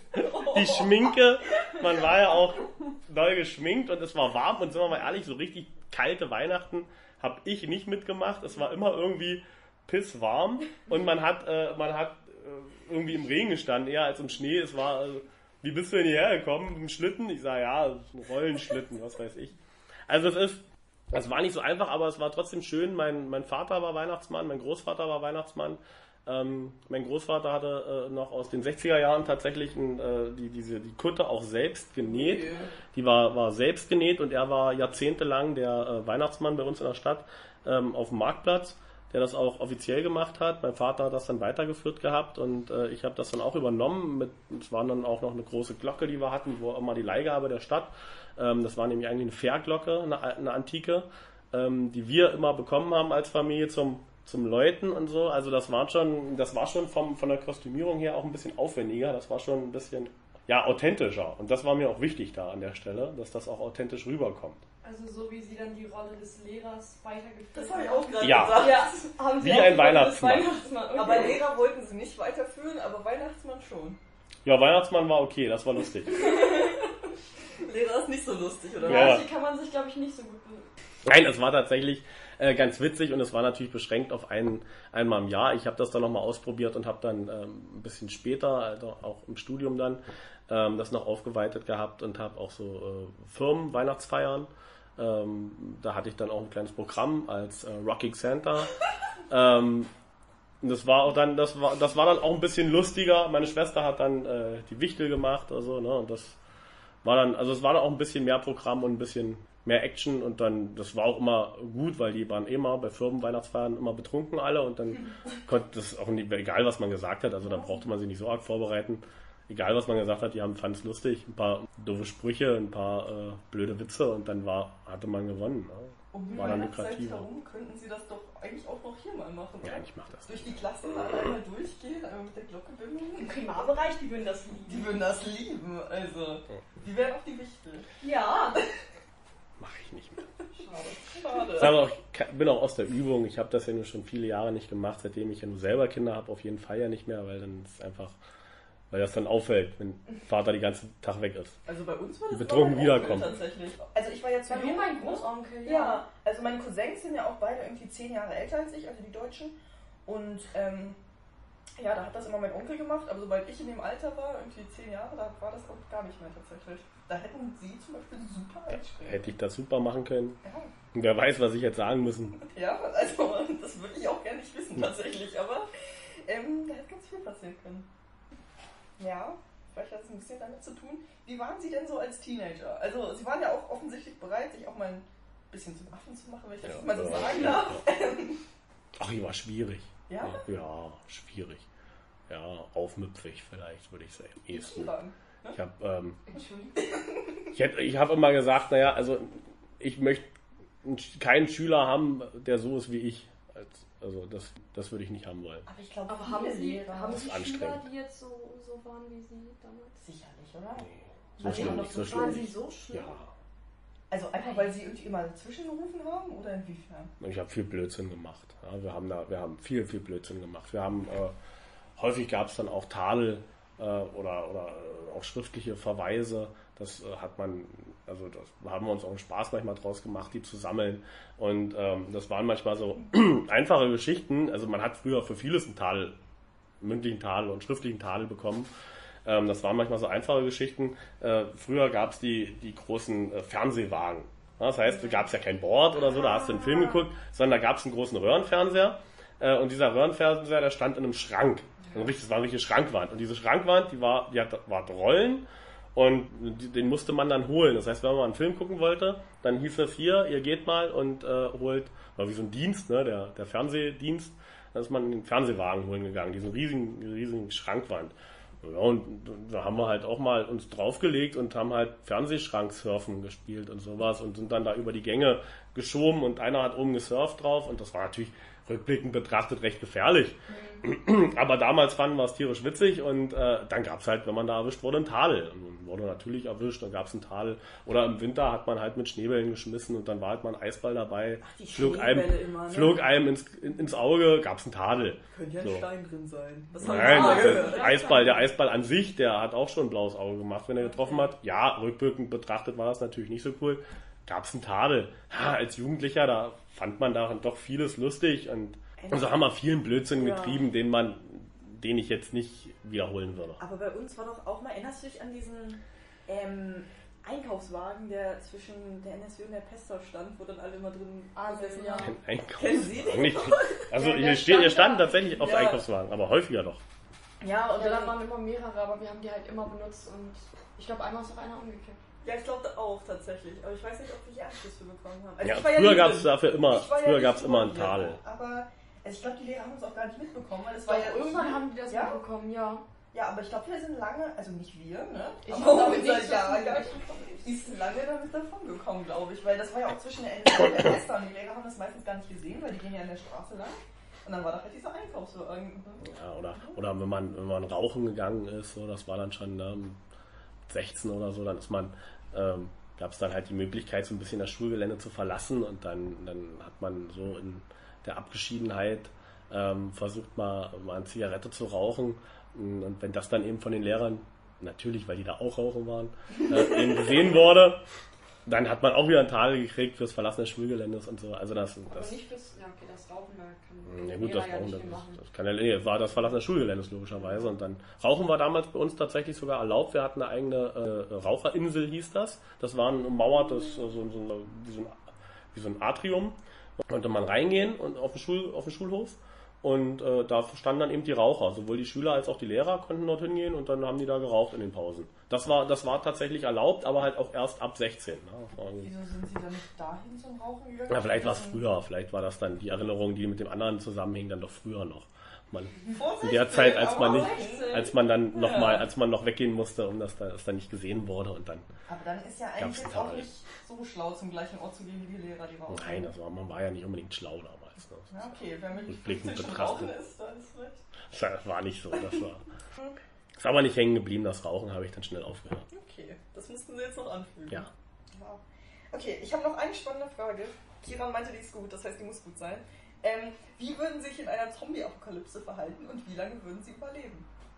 die Schminke, man war ja auch doll geschminkt und es war warm und sind wir mal ehrlich, so richtig kalte Weihnachten habe ich nicht mitgemacht. Es war immer irgendwie pisswarm und man hat, äh, man hat irgendwie im Regen gestanden, eher als im Schnee. Es war, also, wie bist du denn hierher gekommen? Mit dem Schlitten? Ich sage, ja, ein Rollenschlitten, was weiß ich. Also es ist, es war nicht so einfach, aber es war trotzdem schön. Mein, mein Vater war Weihnachtsmann, mein Großvater war Weihnachtsmann. Ähm, mein Großvater hatte äh, noch aus den sechziger Jahren tatsächlich ein, äh, die, diese, die Kutte auch selbst genäht. Okay. Die war, war selbst genäht und er war jahrzehntelang der äh, Weihnachtsmann bei uns in der Stadt ähm, auf dem Marktplatz, der das auch offiziell gemacht hat. Mein Vater hat das dann weitergeführt gehabt und äh, ich habe das dann auch übernommen. Mit, es war dann auch noch eine große Glocke, die wir hatten, wo immer die Leihgabe der Stadt. Ähm, das war nämlich eigentlich eine Fährglocke, eine, eine antike, ähm, die wir immer bekommen haben als Familie zum zum Läuten und so. Also das war schon, das war schon vom, von der Kostümierung her auch ein bisschen aufwendiger. Das war schon ein bisschen, ja, authentischer. Und das war mir auch wichtig da an der Stelle, dass das auch authentisch rüberkommt. Also so wie sie dann die Rolle des Lehrers weitergeführt haben. Das habe ich auch gerade ja. gesagt. Ja, haben sie wie ein Weihnachtsmann. Weihnachtsmann. Okay. Aber Lehrer wollten sie nicht weiterführen, aber Weihnachtsmann schon. Ja, Weihnachtsmann war okay, das war lustig. Lehrer ist nicht so lustig, oder? Ja, Ja. die kann man sich, glaube ich, nicht so gut be- Nein, es war tatsächlich äh, ganz witzig und es war natürlich beschränkt auf einen, einmal im Jahr. Ich habe das dann nochmal ausprobiert und habe dann ähm, ein bisschen später, also auch im Studium dann, ähm, das noch aufgeweitet gehabt und habe auch so äh, Firmen, Weihnachtsfeiern. Ähm, da hatte ich dann auch ein kleines Programm als äh, Rocking Santa. ähm, Und das war auch dann, das war, das war dann auch ein bisschen lustiger. Meine Schwester hat dann äh, die Wichtel gemacht oder so, ne? Und das war dann, also es war dann auch ein bisschen mehr Programm und ein bisschen mehr Action und dann, das war auch immer gut, weil die waren eh mal bei Firmenweihnachtsfeiern immer betrunken alle und dann konnte das auch nicht, egal was man gesagt hat, also da brauchte man sich nicht so arg vorbereiten. Egal was man gesagt hat, die haben fanden es lustig, ein paar doofe Sprüche, ein paar äh, blöde Witze und dann war, hatte man gewonnen. Ne? Um die War dann Weihnachtszeit lukrativer. herum könnten Sie das doch eigentlich auch noch hier mal machen. Ja, oder? ich mach das. Durch die Klassen einmal durchgehen, einmal mit der Glocke Im bimmeln. Primarbereich, die würden das lieben. Die würden das lieben, also. Die wären auch die Wichtel. Ja. Mach ich nicht mehr. Schade. Ich sage auch, ich bin auch aus der Übung, ich habe das ja nur schon viele Jahre nicht gemacht, seitdem ich ja nur selber Kinder habe, auf jeden Fall ja nicht mehr, weil dann ist einfach, weil das dann auffällt, wenn Vater den ganzen Tag weg ist. Also bei uns war das Die betrunken bei meinem wiederkommen. Onkel tatsächlich. Also ich war ja zu Bei mir jung. mein Großonkel, ja. Ja, also meine Cousins sind ja auch beide irgendwie zehn Jahre älter als ich, also die Deutschen. Und ähm, ja, da hat das immer mein Onkel gemacht, aber sobald ich in dem Alter war, irgendwie zehn Jahre, da war das auch gar nicht mehr tatsächlich. Da hätten sie zum Beispiel super einspringen. Hätte ich das super machen können. Ja. Und wer weiß, was ich jetzt sagen müssen. Ja, also das würde ich auch gerne nicht wissen tatsächlich, aber ähm, da hätte ganz viel passieren können. Ja, vielleicht hat es ein bisschen damit zu tun. Wie waren Sie denn so als Teenager? Also Sie waren ja auch offensichtlich bereit, sich auch mal ein bisschen zum Affen zu machen, wenn ich das Ja, mal so ja, sagen ja, darf. Ach, ich war schwierig. Ja? Ja, schwierig. Ja, aufmüpfig vielleicht, würde ich sagen. am ehesten. Ivan, ne? Ich habe ähm, Entschuldigung. ich hätt- ich hab immer gesagt, naja, also ich möchte keinen Schüler haben, der so ist wie ich. Als, also das, das würde ich nicht haben wollen. Aber ich glaube, Aber haben Sie, haben Das Sie ist Schüler, anstrengend. die jetzt so, so waren wie Sie damals? sicherlich, oder? Nee, so Also schlimm noch nicht, so so schlimm Waren Sie nicht. so schlimm? Ja, Also einfach, weil Sie irgendwie immer zwischengerufen haben oder inwiefern? ich habe viel Blödsinn gemacht. Ja, wir haben da, wir haben viel, viel Blödsinn gemacht. Wir haben äh, häufig gab es dann auch Tadel äh, oder oder äh, auch schriftliche Verweise. Das äh, hat man, also das haben wir uns auch einen Spaß manchmal draus gemacht, die zu sammeln. Und ähm, das waren manchmal so einfache Geschichten. Also man hat früher für vieles einen Tadel, mündlichen Tadel und schriftlichen Tadel bekommen. Ähm, das waren manchmal so einfache Geschichten. Äh, früher gab es die, die großen äh, Fernsehwagen. Ja, das heißt, da gab es ja kein Board oder so, da hast du einen Film geguckt, sondern da gab es einen großen Röhrenfernseher. Äh, und dieser Röhrenfernseher, der stand in einem Schrank. Also richtig, das war eine richtige Schrankwand. Und diese Schrankwand, die war, die hat, war Rollen und die, den musste man dann holen. Das heißt, wenn man mal einen Film gucken wollte, dann hieß es hier, ihr geht mal und äh, holt, war wie so ein Dienst, ne, der, der Fernsehdienst, dann ist man in den Fernsehwagen holen gegangen, diesen riesigen, riesigen Schrankwand. Ja, und da haben wir halt auch mal uns draufgelegt und haben halt Fernsehschrank-Surfen gespielt und sowas und sind dann da über die Gänge geschoben und einer hat oben gesurft drauf und das war natürlich rückblickend betrachtet recht gefährlich. Mhm. Aber damals fanden wir es tierisch witzig und äh, dann gab es halt, wenn man da erwischt wurde, einen Tadel. Und man wurde natürlich erwischt, dann gab es einen Tadel. Oder im Winter hat man halt mit Schneebällen geschmissen und dann war halt mal ein Eisball dabei. Ach, die flog einem, Schneebälle immer, ne? flog einem ins, in, ins Auge, gab es einen Tadel. Könnte ja ein So. Stein drin sein. Das haben Nein, wir mal der gehört. Eisball, der Eisball an sich, der hat auch schon ein blaues Auge gemacht, wenn er getroffen hat. Ja, rückwirkend betrachtet war das natürlich nicht so cool. Gab es einen Tadel. Ja, als Jugendlicher, da fand man darin doch vieles lustig und, und so haben wir vielen Blödsinn Ja. getrieben, den man, den ich jetzt nicht wiederholen würde. Aber bei uns war doch auch mal, erinnerst du dich an diesen ähm, Einkaufswagen, der zwischen der N S W und der Pestor stand, wo dann alle immer drin Ah, gesessen ja. haben? Ein Kennen Sie den? Einkaufswagen nicht. Also Ja, der hier stehen, hier stand standen da. tatsächlich auf Ja. Einkaufswagen, aber häufiger doch. Ja, und Ja, da dann, waren immer mehrere, aber wir haben die halt immer benutzt und ich glaube, einmal ist auch einer umgekippt. ja, ich glaube auch tatsächlich. Aber ich weiß nicht, ob wir hier Anschluss für bekommen haben. Also Ja, ich war ja früher nie gab es drin. dafür immer, Ich war ja früher nicht gab es immer einen involviert, Tadel. Aber also ich glaube, die Lehrer haben es auch gar nicht mitbekommen, weil es Doch, war ja irgendwann haben die das ja? mitbekommen, ja. Ja, aber ich glaube, wir sind lange, also nicht wir, ne? Ich aber habe damit unser nichts zu tun. Jahrgang Ich hab damit nichts. ist lange damit davon gekommen, glaube ich, weil das war ja auch zwischen der N S W und der Pestor und die Lehrer haben das meistens gar nicht gesehen, weil die gehen ja an der Straße lang. Und dann war da halt dieser Einkaufswagen. Ja, oder, oder wenn man, wenn man rauchen gegangen ist, so, das war dann schon ne, sechzehn oder so, dann ist man, ähm, gab es dann halt die Möglichkeit, so ein bisschen das Schulgelände zu verlassen und dann, dann hat man so in der Abgeschiedenheit ähm, versucht mal, mal eine Zigarette zu rauchen und wenn das dann eben von den Lehrern, natürlich, weil die da auch rauchen waren, äh, eben gesehen wurde, dann hat man auch wieder einen Tadel gekriegt fürs Verlassen des Schulgeländes und so. Also das, Aber das nicht fürs, ja okay, das Rauchen, da kann ja der gut, Lehrer das ja Rauchen, nicht das, viel machen. ist- das kann ja, nee, war das Verlassen des Schulgeländes logischerweise. Und dann Rauchen war damals bei uns tatsächlich sogar erlaubt. Wir hatten eine eigene äh, Raucherinsel, hieß das. Das war ein ummauertes, äh, so, so, eine- wie, so ein, wie so ein Atrium. Da konnte man reingehen und auf den, Schul, auf den Schulhof. Und äh, da standen dann eben die Raucher. Sowohl die Schüler als auch die Lehrer konnten dort hingehen und dann haben die da geraucht in den Pausen. Das war, das war tatsächlich erlaubt, aber halt auch erst ab sechzehn. Ne? Wieso sind Sie dann nicht dahin zum Rauchen gegangen? Ja, vielleicht war es früher, vielleicht war das dann die Erinnerung, die mit dem anderen zusammenhing, dann doch früher noch. Man, in der Zeit, als man nicht, als man dann noch Ja. mal, als man noch weggehen musste, um dass da, dass da nicht gesehen wurde und dann. Aber dann ist ja Gab's eigentlich jetzt Tabak. auch nicht so schlau, zum gleichen Ort zu gehen wie die Lehrer, die rauchen. Nein, das war, man war ja nicht unbedingt schlau damals. Ne? Ja, okay, wenn man Rückblickend fünfzehn schon betrachtet. rauchen ist, dann ist recht. Das war nicht so, das war. Ist aber nicht hängen geblieben, das Rauchen habe ich dann schnell aufgehört. Okay, das mussten Sie jetzt noch anfügen. Ja. Wow. Okay, ich habe noch eine spannende Frage. Kiran meinte, die ist gut, das heißt, die muss gut sein. Ähm, wie würden Sie sich in einer Zombie-Apokalypse verhalten und wie lange würden Sie überleben?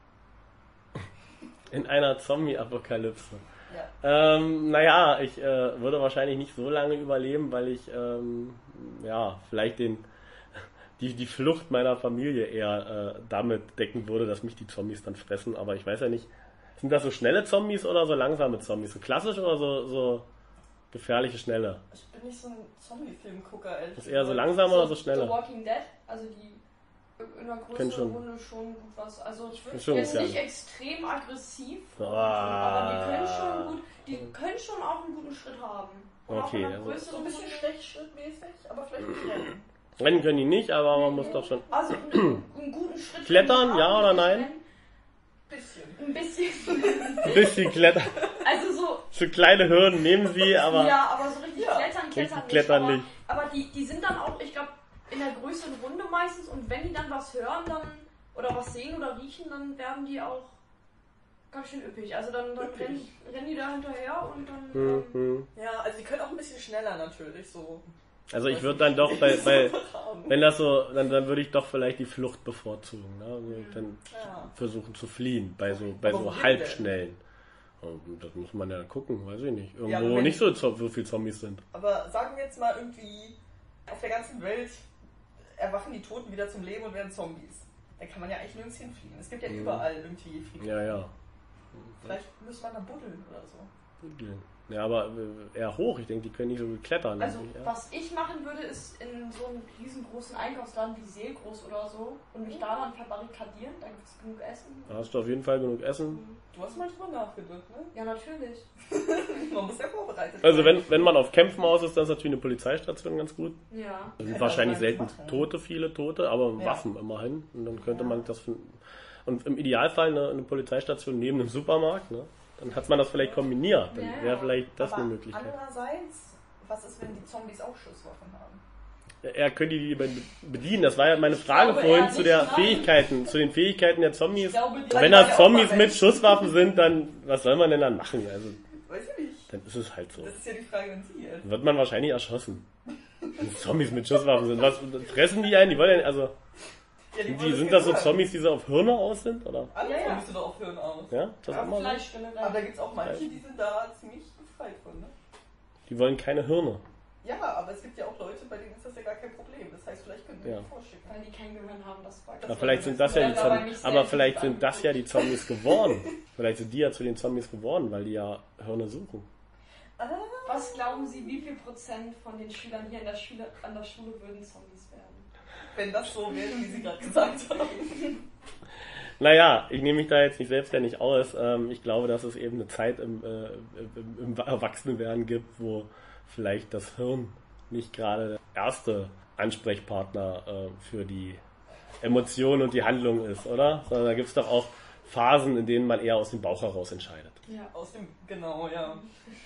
In einer Zombie-Apokalypse. Ja. Ähm, naja, ich äh, würde wahrscheinlich nicht so lange überleben, weil ich ähm, ja vielleicht den die, die Flucht meiner Familie eher äh, damit decken würde, dass mich die Zombies dann fressen. Aber ich weiß ja nicht, sind das so schnelle Zombies oder so langsame Zombies? So klassisch oder so, so gefährliche, schnelle? Ich bin nicht so ein Zombie-Film-Gucker, ehrlich. Ist eher so langsam oder so The schneller? Walking Dead, also die in einer Kenn schon. größeren Runde schon gut was. Also ich würde Schon jetzt gern. nicht extrem aggressiv, Ah. aber die können schon gut, die können schon auch einen guten Schritt haben. Und auch Okay, in einer also- So größeren ein bisschen Runde. stechschrittmäßig, aber vielleicht nicht rennen. Rennen können die nicht, aber man muss doch schon. Also einen, einen guten Schritt. Klettern, können die ja haben, oder ich nein? mein, Bisschen. Ein bisschen. Ein bisschen klettern. Also so. So kleine Hürden nehmen sie, aber Ja, aber so richtig Ja. klettern, klettern Richtig nicht. klettern aber, nicht. aber die, die sind dann auch, ich glaube, in der größeren Runde meistens und wenn die dann was hören, dann oder was sehen oder riechen, dann werden die auch ganz schön üppig. Also dann, dann Üppig. rennen, rennen die da hinterher und dann. Hm, Ähm, hm. Ja, also die können auch ein bisschen schneller natürlich, so. Also ich würde dann doch bei, bei haben. wenn das so, dann, dann würde ich doch vielleicht die Flucht bevorzugen. Ne? Also dann Ja. versuchen zu fliehen bei so bei Aber so wohin halbschnellen. Und das muss man ja gucken, weiß ich nicht. Ja, Irgendwo aber wenn- nicht so, so viele Zombies sind. Aber sagen wir jetzt mal irgendwie, auf der ganzen Welt erwachen die Toten wieder zum Leben und werden Zombies. Dann kann man ja eigentlich nirgends hinfliehen. Es gibt ja Mhm. überall irgendwie Frieden. Ja, ja. Vielleicht müsste man da buddeln oder so. Ja, aber äh, eher hoch. Ich denke, die können nicht so gut klettern. Also ja. was ich machen würde, ist in so einem riesengroßen Einkaufsladen wie Seelgroß oder so und mich da dann verbarrikadieren, dann gibt es genug Essen. Da hast du auf jeden Fall genug Essen. Du hast mal drüber nachgedacht, ne? Ja, natürlich. Man muss ja vorbereitet Also sein. wenn, wenn man auf Kämpfen aus ist, dann ist natürlich eine Polizeistation ganz gut. Ja. Da sind Ja, wahrscheinlich das selten machen. Tote, viele Tote, aber Ja. Waffen immerhin. Und dann könnte Ja. man das finden. Und im Idealfall eine, eine Polizeistation neben einem Supermarkt, ne? Dann hat man das vielleicht kombiniert. Dann Ja, ja. wäre vielleicht das Aber eine Möglichkeit. andererseits, was ist, wenn die Zombies auch Schusswaffen haben? Er könnte die be- bedienen. Das war ja meine Frage glaube, vorhin eher zu nicht, der nein. Fähigkeiten, zu den Fähigkeiten der Zombies. Ich glaube, die Wenn war das ja auch Zombies mal mit weg. Schusswaffen sind, dann was soll man denn dann machen? Also Weiß ich nicht. dann ist es halt so. Das ist ja die Frage an Sie jetzt. Dann wird man wahrscheinlich erschossen. Wenn Zombies mit Schusswaffen sind. Was fressen die einen? Die wollen ja, also Ja, sind, wollen die, sind das so gehört. Zombies, die so auf Hirne aus sind? Oder? Alle Ja, ja. Zombies sind doch auf Hirn aus. Ja? Das Ja, auch mal so? Fleisch generell. Aber da gibt es auch manche, die sind da ziemlich befreit von, ne? Die wollen keine Hirne. Ja, aber es gibt ja auch Leute, bei denen ist das ja gar kein Problem. Das heißt, vielleicht könnten wir Ja. die vorschicken. Weil die kein Gehirn haben, das war Aber vielleicht sind das ja die Ja, aber Zombies. nicht Aber selten vielleicht sind dann. das ja die Zombies geworden. Vielleicht sind die ja zu den Zombies geworden, weil die ja Hirne suchen. Ah, Was glauben Sie, wie viel Prozent von den Schülern hier in der Schule, an der Schule würden Zombies werden? wenn das so wäre, wie Sie gerade gesagt haben. Naja, ich nehme mich da jetzt nicht selbstständig aus. Ähm, ich glaube, dass es eben eine Zeit im, äh, im, im Erwachsenenwerden gibt, wo vielleicht das Hirn nicht gerade der erste Ansprechpartner äh, für die Emotionen und die Handlung ist, oder? Sondern da gibt es doch auch Phasen, in denen man eher aus dem Bauch heraus entscheidet. Ja. Aus dem, genau, ja.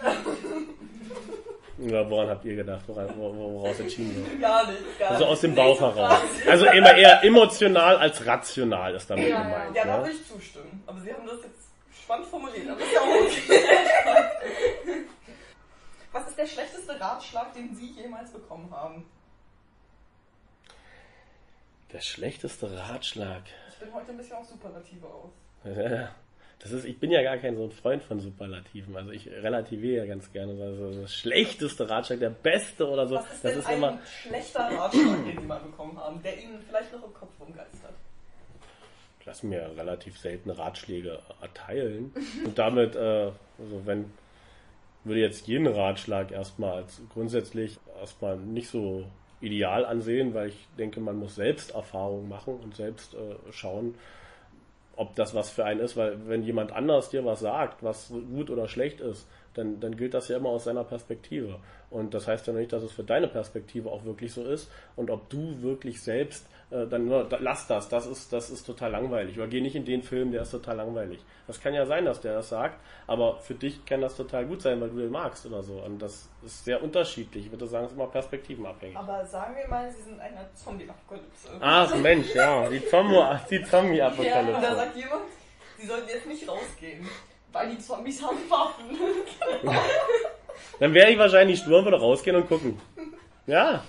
Oder woran habt ihr gedacht, woran, wor- woraus entschieden wird? Gar nicht, gar Also nicht. aus dem Bauch heraus. Also immer eher emotional als rational ist damit Ja, ja. gemeint. Ja, da ne? würde ich zustimmen. Aber Sie haben das jetzt spannend formuliert, aber ist ja auch okay. Was ist der schlechteste Ratschlag, den Sie jemals bekommen haben? Der schlechteste Ratschlag. Ich bin heute ein bisschen auf Superlative aus. Das ist, ich bin ja gar kein so ein Freund von Superlativen. Also ich relativiere ja ganz gerne. Also das schlechteste Ratschlag, der beste oder so. Was ist Das denn ist ein immer. schlechter Ratschlag, den Sie mal bekommen haben, der Ihnen vielleicht noch im Kopf rumgeistert? Ich lasse mir relativ selten Ratschläge erteilen. Und damit, äh, also wenn, würde jetzt jeden Ratschlag erstmal als grundsätzlich erstmal nicht so ideal ansehen, weil ich denke, man muss selbst Erfahrungen machen und selbst äh, schauen, ob das was für einen ist, weil wenn jemand anders dir was sagt, was gut oder schlecht ist, dann, dann gilt das ja immer aus seiner Perspektive. Und das heißt ja nicht, dass es für deine Perspektive auch wirklich so ist. Und ob du wirklich selbst, äh, dann nur, da, lass das, das ist, das ist total langweilig. Oder geh nicht in den Film, der ist total langweilig. Das kann ja sein, dass der das sagt, aber für dich kann das total gut sein, weil du den magst oder so. Und das ist sehr unterschiedlich. Ich würde sagen, es ist immer perspektivenabhängig. Aber sagen wir mal, Sie sind in einer Zombie-Apokalypse. Ach Mensch, ja, die Zombie- die Zombie-Apokalypse. Ja, und da sagt jemand, Sie sollten jetzt nicht rausgehen. Weil die Zombies haben Waffen. Dann wäre ich wahrscheinlich stur und würde rausgehen und gucken. Ja.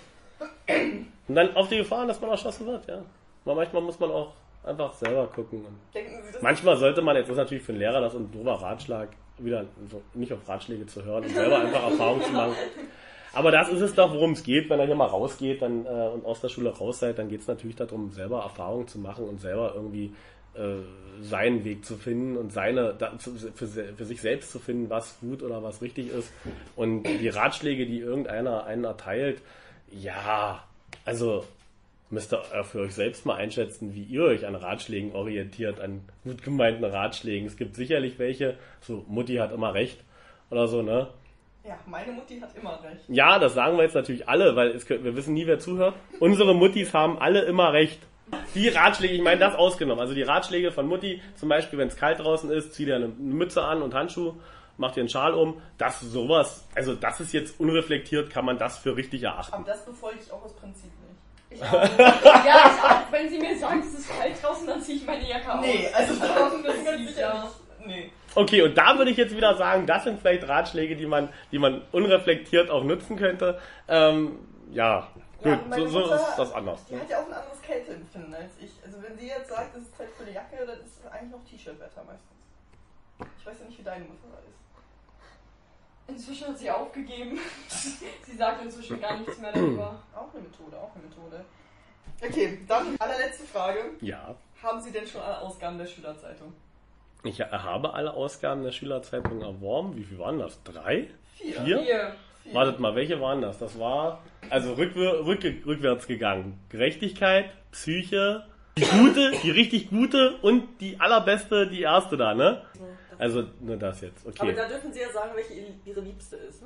Und dann auf die Gefahr, dass man erschossen wird, ja. Aber manchmal muss man auch einfach selber gucken. Und Denken Sie das? manchmal sollte man, jetzt ist natürlich für einen Lehrer das ein doofer Ratschlag, wieder so nicht auf Ratschläge zu hören und selber einfach Erfahrung zu machen. Aber das ist es doch, worum es geht, wenn er hier mal rausgeht dann, äh, und aus der Schule raus seid, dann geht es natürlich darum, selber Erfahrung zu machen und selber irgendwie äh, seinen Weg zu finden und seine da, zu, für, für sich selbst zu finden, was gut oder was richtig ist. Und die Ratschläge, die irgendeiner einen erteilt, ja, also müsst ihr für euch selbst mal einschätzen, wie ihr euch an Ratschlägen orientiert, an gut gemeinten Ratschlägen. Es gibt sicherlich welche, so Mutti hat immer recht oder so, ne? Ja, meine Mutti hat immer recht. Ja, das sagen wir jetzt natürlich alle, weil es, wir wissen nie, wer zuhört. Unsere Muttis haben alle immer recht. Die Ratschläge, ich meine das ausgenommen, also die Ratschläge von Mutti, zum Beispiel, wenn es kalt draußen ist, zieh dir eine Mütze an und Handschuhe, mach dir einen Schal um, das sowas, also das ist jetzt unreflektiert, kann man das für richtig erachten. Aber das befolge ich auch aus Prinzip nicht. Ich auch. Ja, ich auch. Wenn sie mir sagen, es ist kalt draußen, dann ziehe ich meine Jacke aus. Nee, also da das bin ganz ist sicher ja. nicht. Nee. Okay, und da würde ich jetzt wieder sagen, das sind vielleicht Ratschläge, die man, die man unreflektiert auch nutzen könnte. Ähm, ja, Ja, gut, meine so, so Mutter, ist das anders. Die hat ja auch ein anderes Kälteempfinden als ich. Also wenn sie jetzt sagt, es ist Zeit für eine Jacke, dann ist es eigentlich noch T-Shirt-Wetter meistens. Ich weiß ja nicht, wie deine Mutter ist. Inzwischen hat sie aufgegeben. Sie sagt inzwischen gar nichts mehr darüber. Auch eine Methode, auch eine Methode. Okay, dann allerletzte Frage. Ja, Haben Sie denn schon alle Ausgaben der Schülerzeitung? ich habe alle Ausgaben der Schülerzeitung erworben. Wie viel waren das? Drei? Vier. Vier? Hier. Vier. Wartet mal, welche waren das? Das war also rückwär, rück, rückwärts gegangen. Gerechtigkeit, Psyche, die gute, die richtig gute und die allerbeste, die erste da, ne? Also nur das jetzt, Aber okay. da dürfen Sie ja sagen, welche Ihre Liebste ist, ne?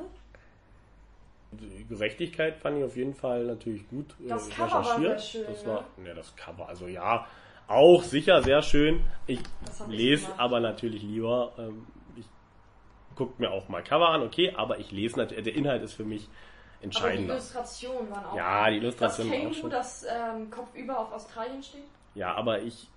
Die Gerechtigkeit fand ich auf jeden Fall natürlich gut äh, Das Cover war recherchiert. sehr schön, das ne? war, ne, das Cover, also ja, auch sicher sehr schön. Ich Das hab ich lese gemacht. aber natürlich lieber, ähm, ich gucke mir auch mal Cover an, okay, aber ich lese natürlich, der Inhalt ist für mich Aber die entscheidender. Illustrationen waren auch. Ja, die Das Illustrationen auch Känguru, schon. das ähm, kopfüber auf Australien steht. Ja, aber ich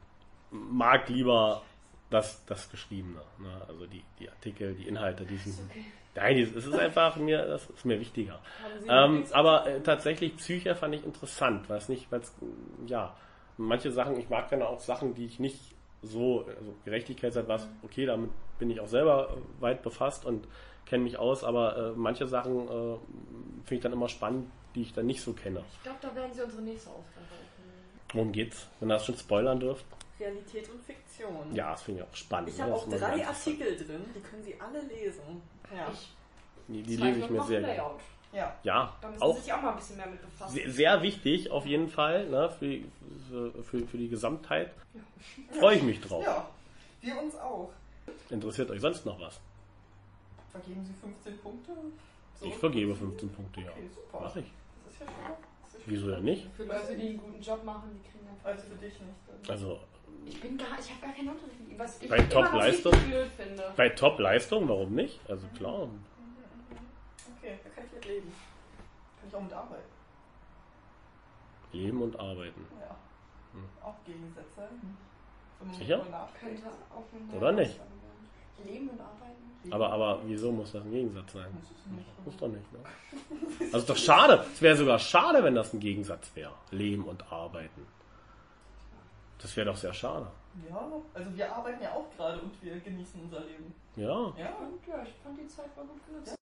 mag lieber das, das Geschriebene. Ne? Also die, die Artikel, die Inhalte, die sind. Okay. Nein, es ist einfach mir, das ist mir wichtiger. Haben Sie Ähm, Lieblings- aber äh, tatsächlich Psyche fand ich interessant, weil es nicht, weil es, ja, manche Sachen, ich mag dann auch Sachen, die ich nicht so, also Gerechtigkeit ist etwas, okay, damit bin ich auch selber äh, weit befasst und kenne mich aus, aber äh, manche Sachen äh, finde ich dann immer spannend, die ich dann nicht so kenne. Ich glaube, da werden sie unsere nächste Ausgabe öffnen. Worum geht's, wenn ihr das schon spoilern dürft? Realität und Fiktion. Ja, das finde ich auch spannend. Ich ne? habe Das auch ist immer drei sehr interessant. Artikel drin, die können Sie alle lesen. Ja. Ich Die, die zweifle lese ich mir noch sehr ein gerne. Layout. Ja. Ja, Da müssen auch sie sich auch mal ein bisschen mehr mit befassen. sehr, sehr wichtig auf jeden Fall, ne, für, für, für, für die Gesamtheit. Freue ich mich drauf. Ja, wir uns auch. Interessiert euch sonst noch was? Vergeben Sie fünfzehn Punkte? So? Ich vergebe fünfzehn Punkte, ja. Okay, super. Mach ich. Das ist ja schon. Das ist ja Wieso schon- denn nicht? Für Leute, die einen guten Job machen, die kriegen dann. Also für dich nicht. Also Ich bin gar, ich habe gar keinen Unterricht mit ihm. Was ich Bei immer noch Top-Leistung? richtig blöd finde. bei Top-Leistung, warum nicht? Also klar. Okay, da kann ich mit leben. Kann ich auch mit arbeiten. Leben und arbeiten. Ja. Hm. Auch Gegensätze. Wenn man Sicher? mal nachdenkt. Könnte auch eine Oder nicht? Aufgabe werden. Leben und arbeiten. Aber, aber wieso muss das ein Gegensatz sein? Muss es nicht. Muss doch nicht, ne? Also ist doch schade. Es wäre sogar schade, wenn das ein Gegensatz wäre. Leben und arbeiten. Das wäre doch sehr schade. Ja, also wir arbeiten ja auch gerade und wir genießen unser Leben. Ja. Ja. Und ja, ich fand die Zeit war gut genutzt.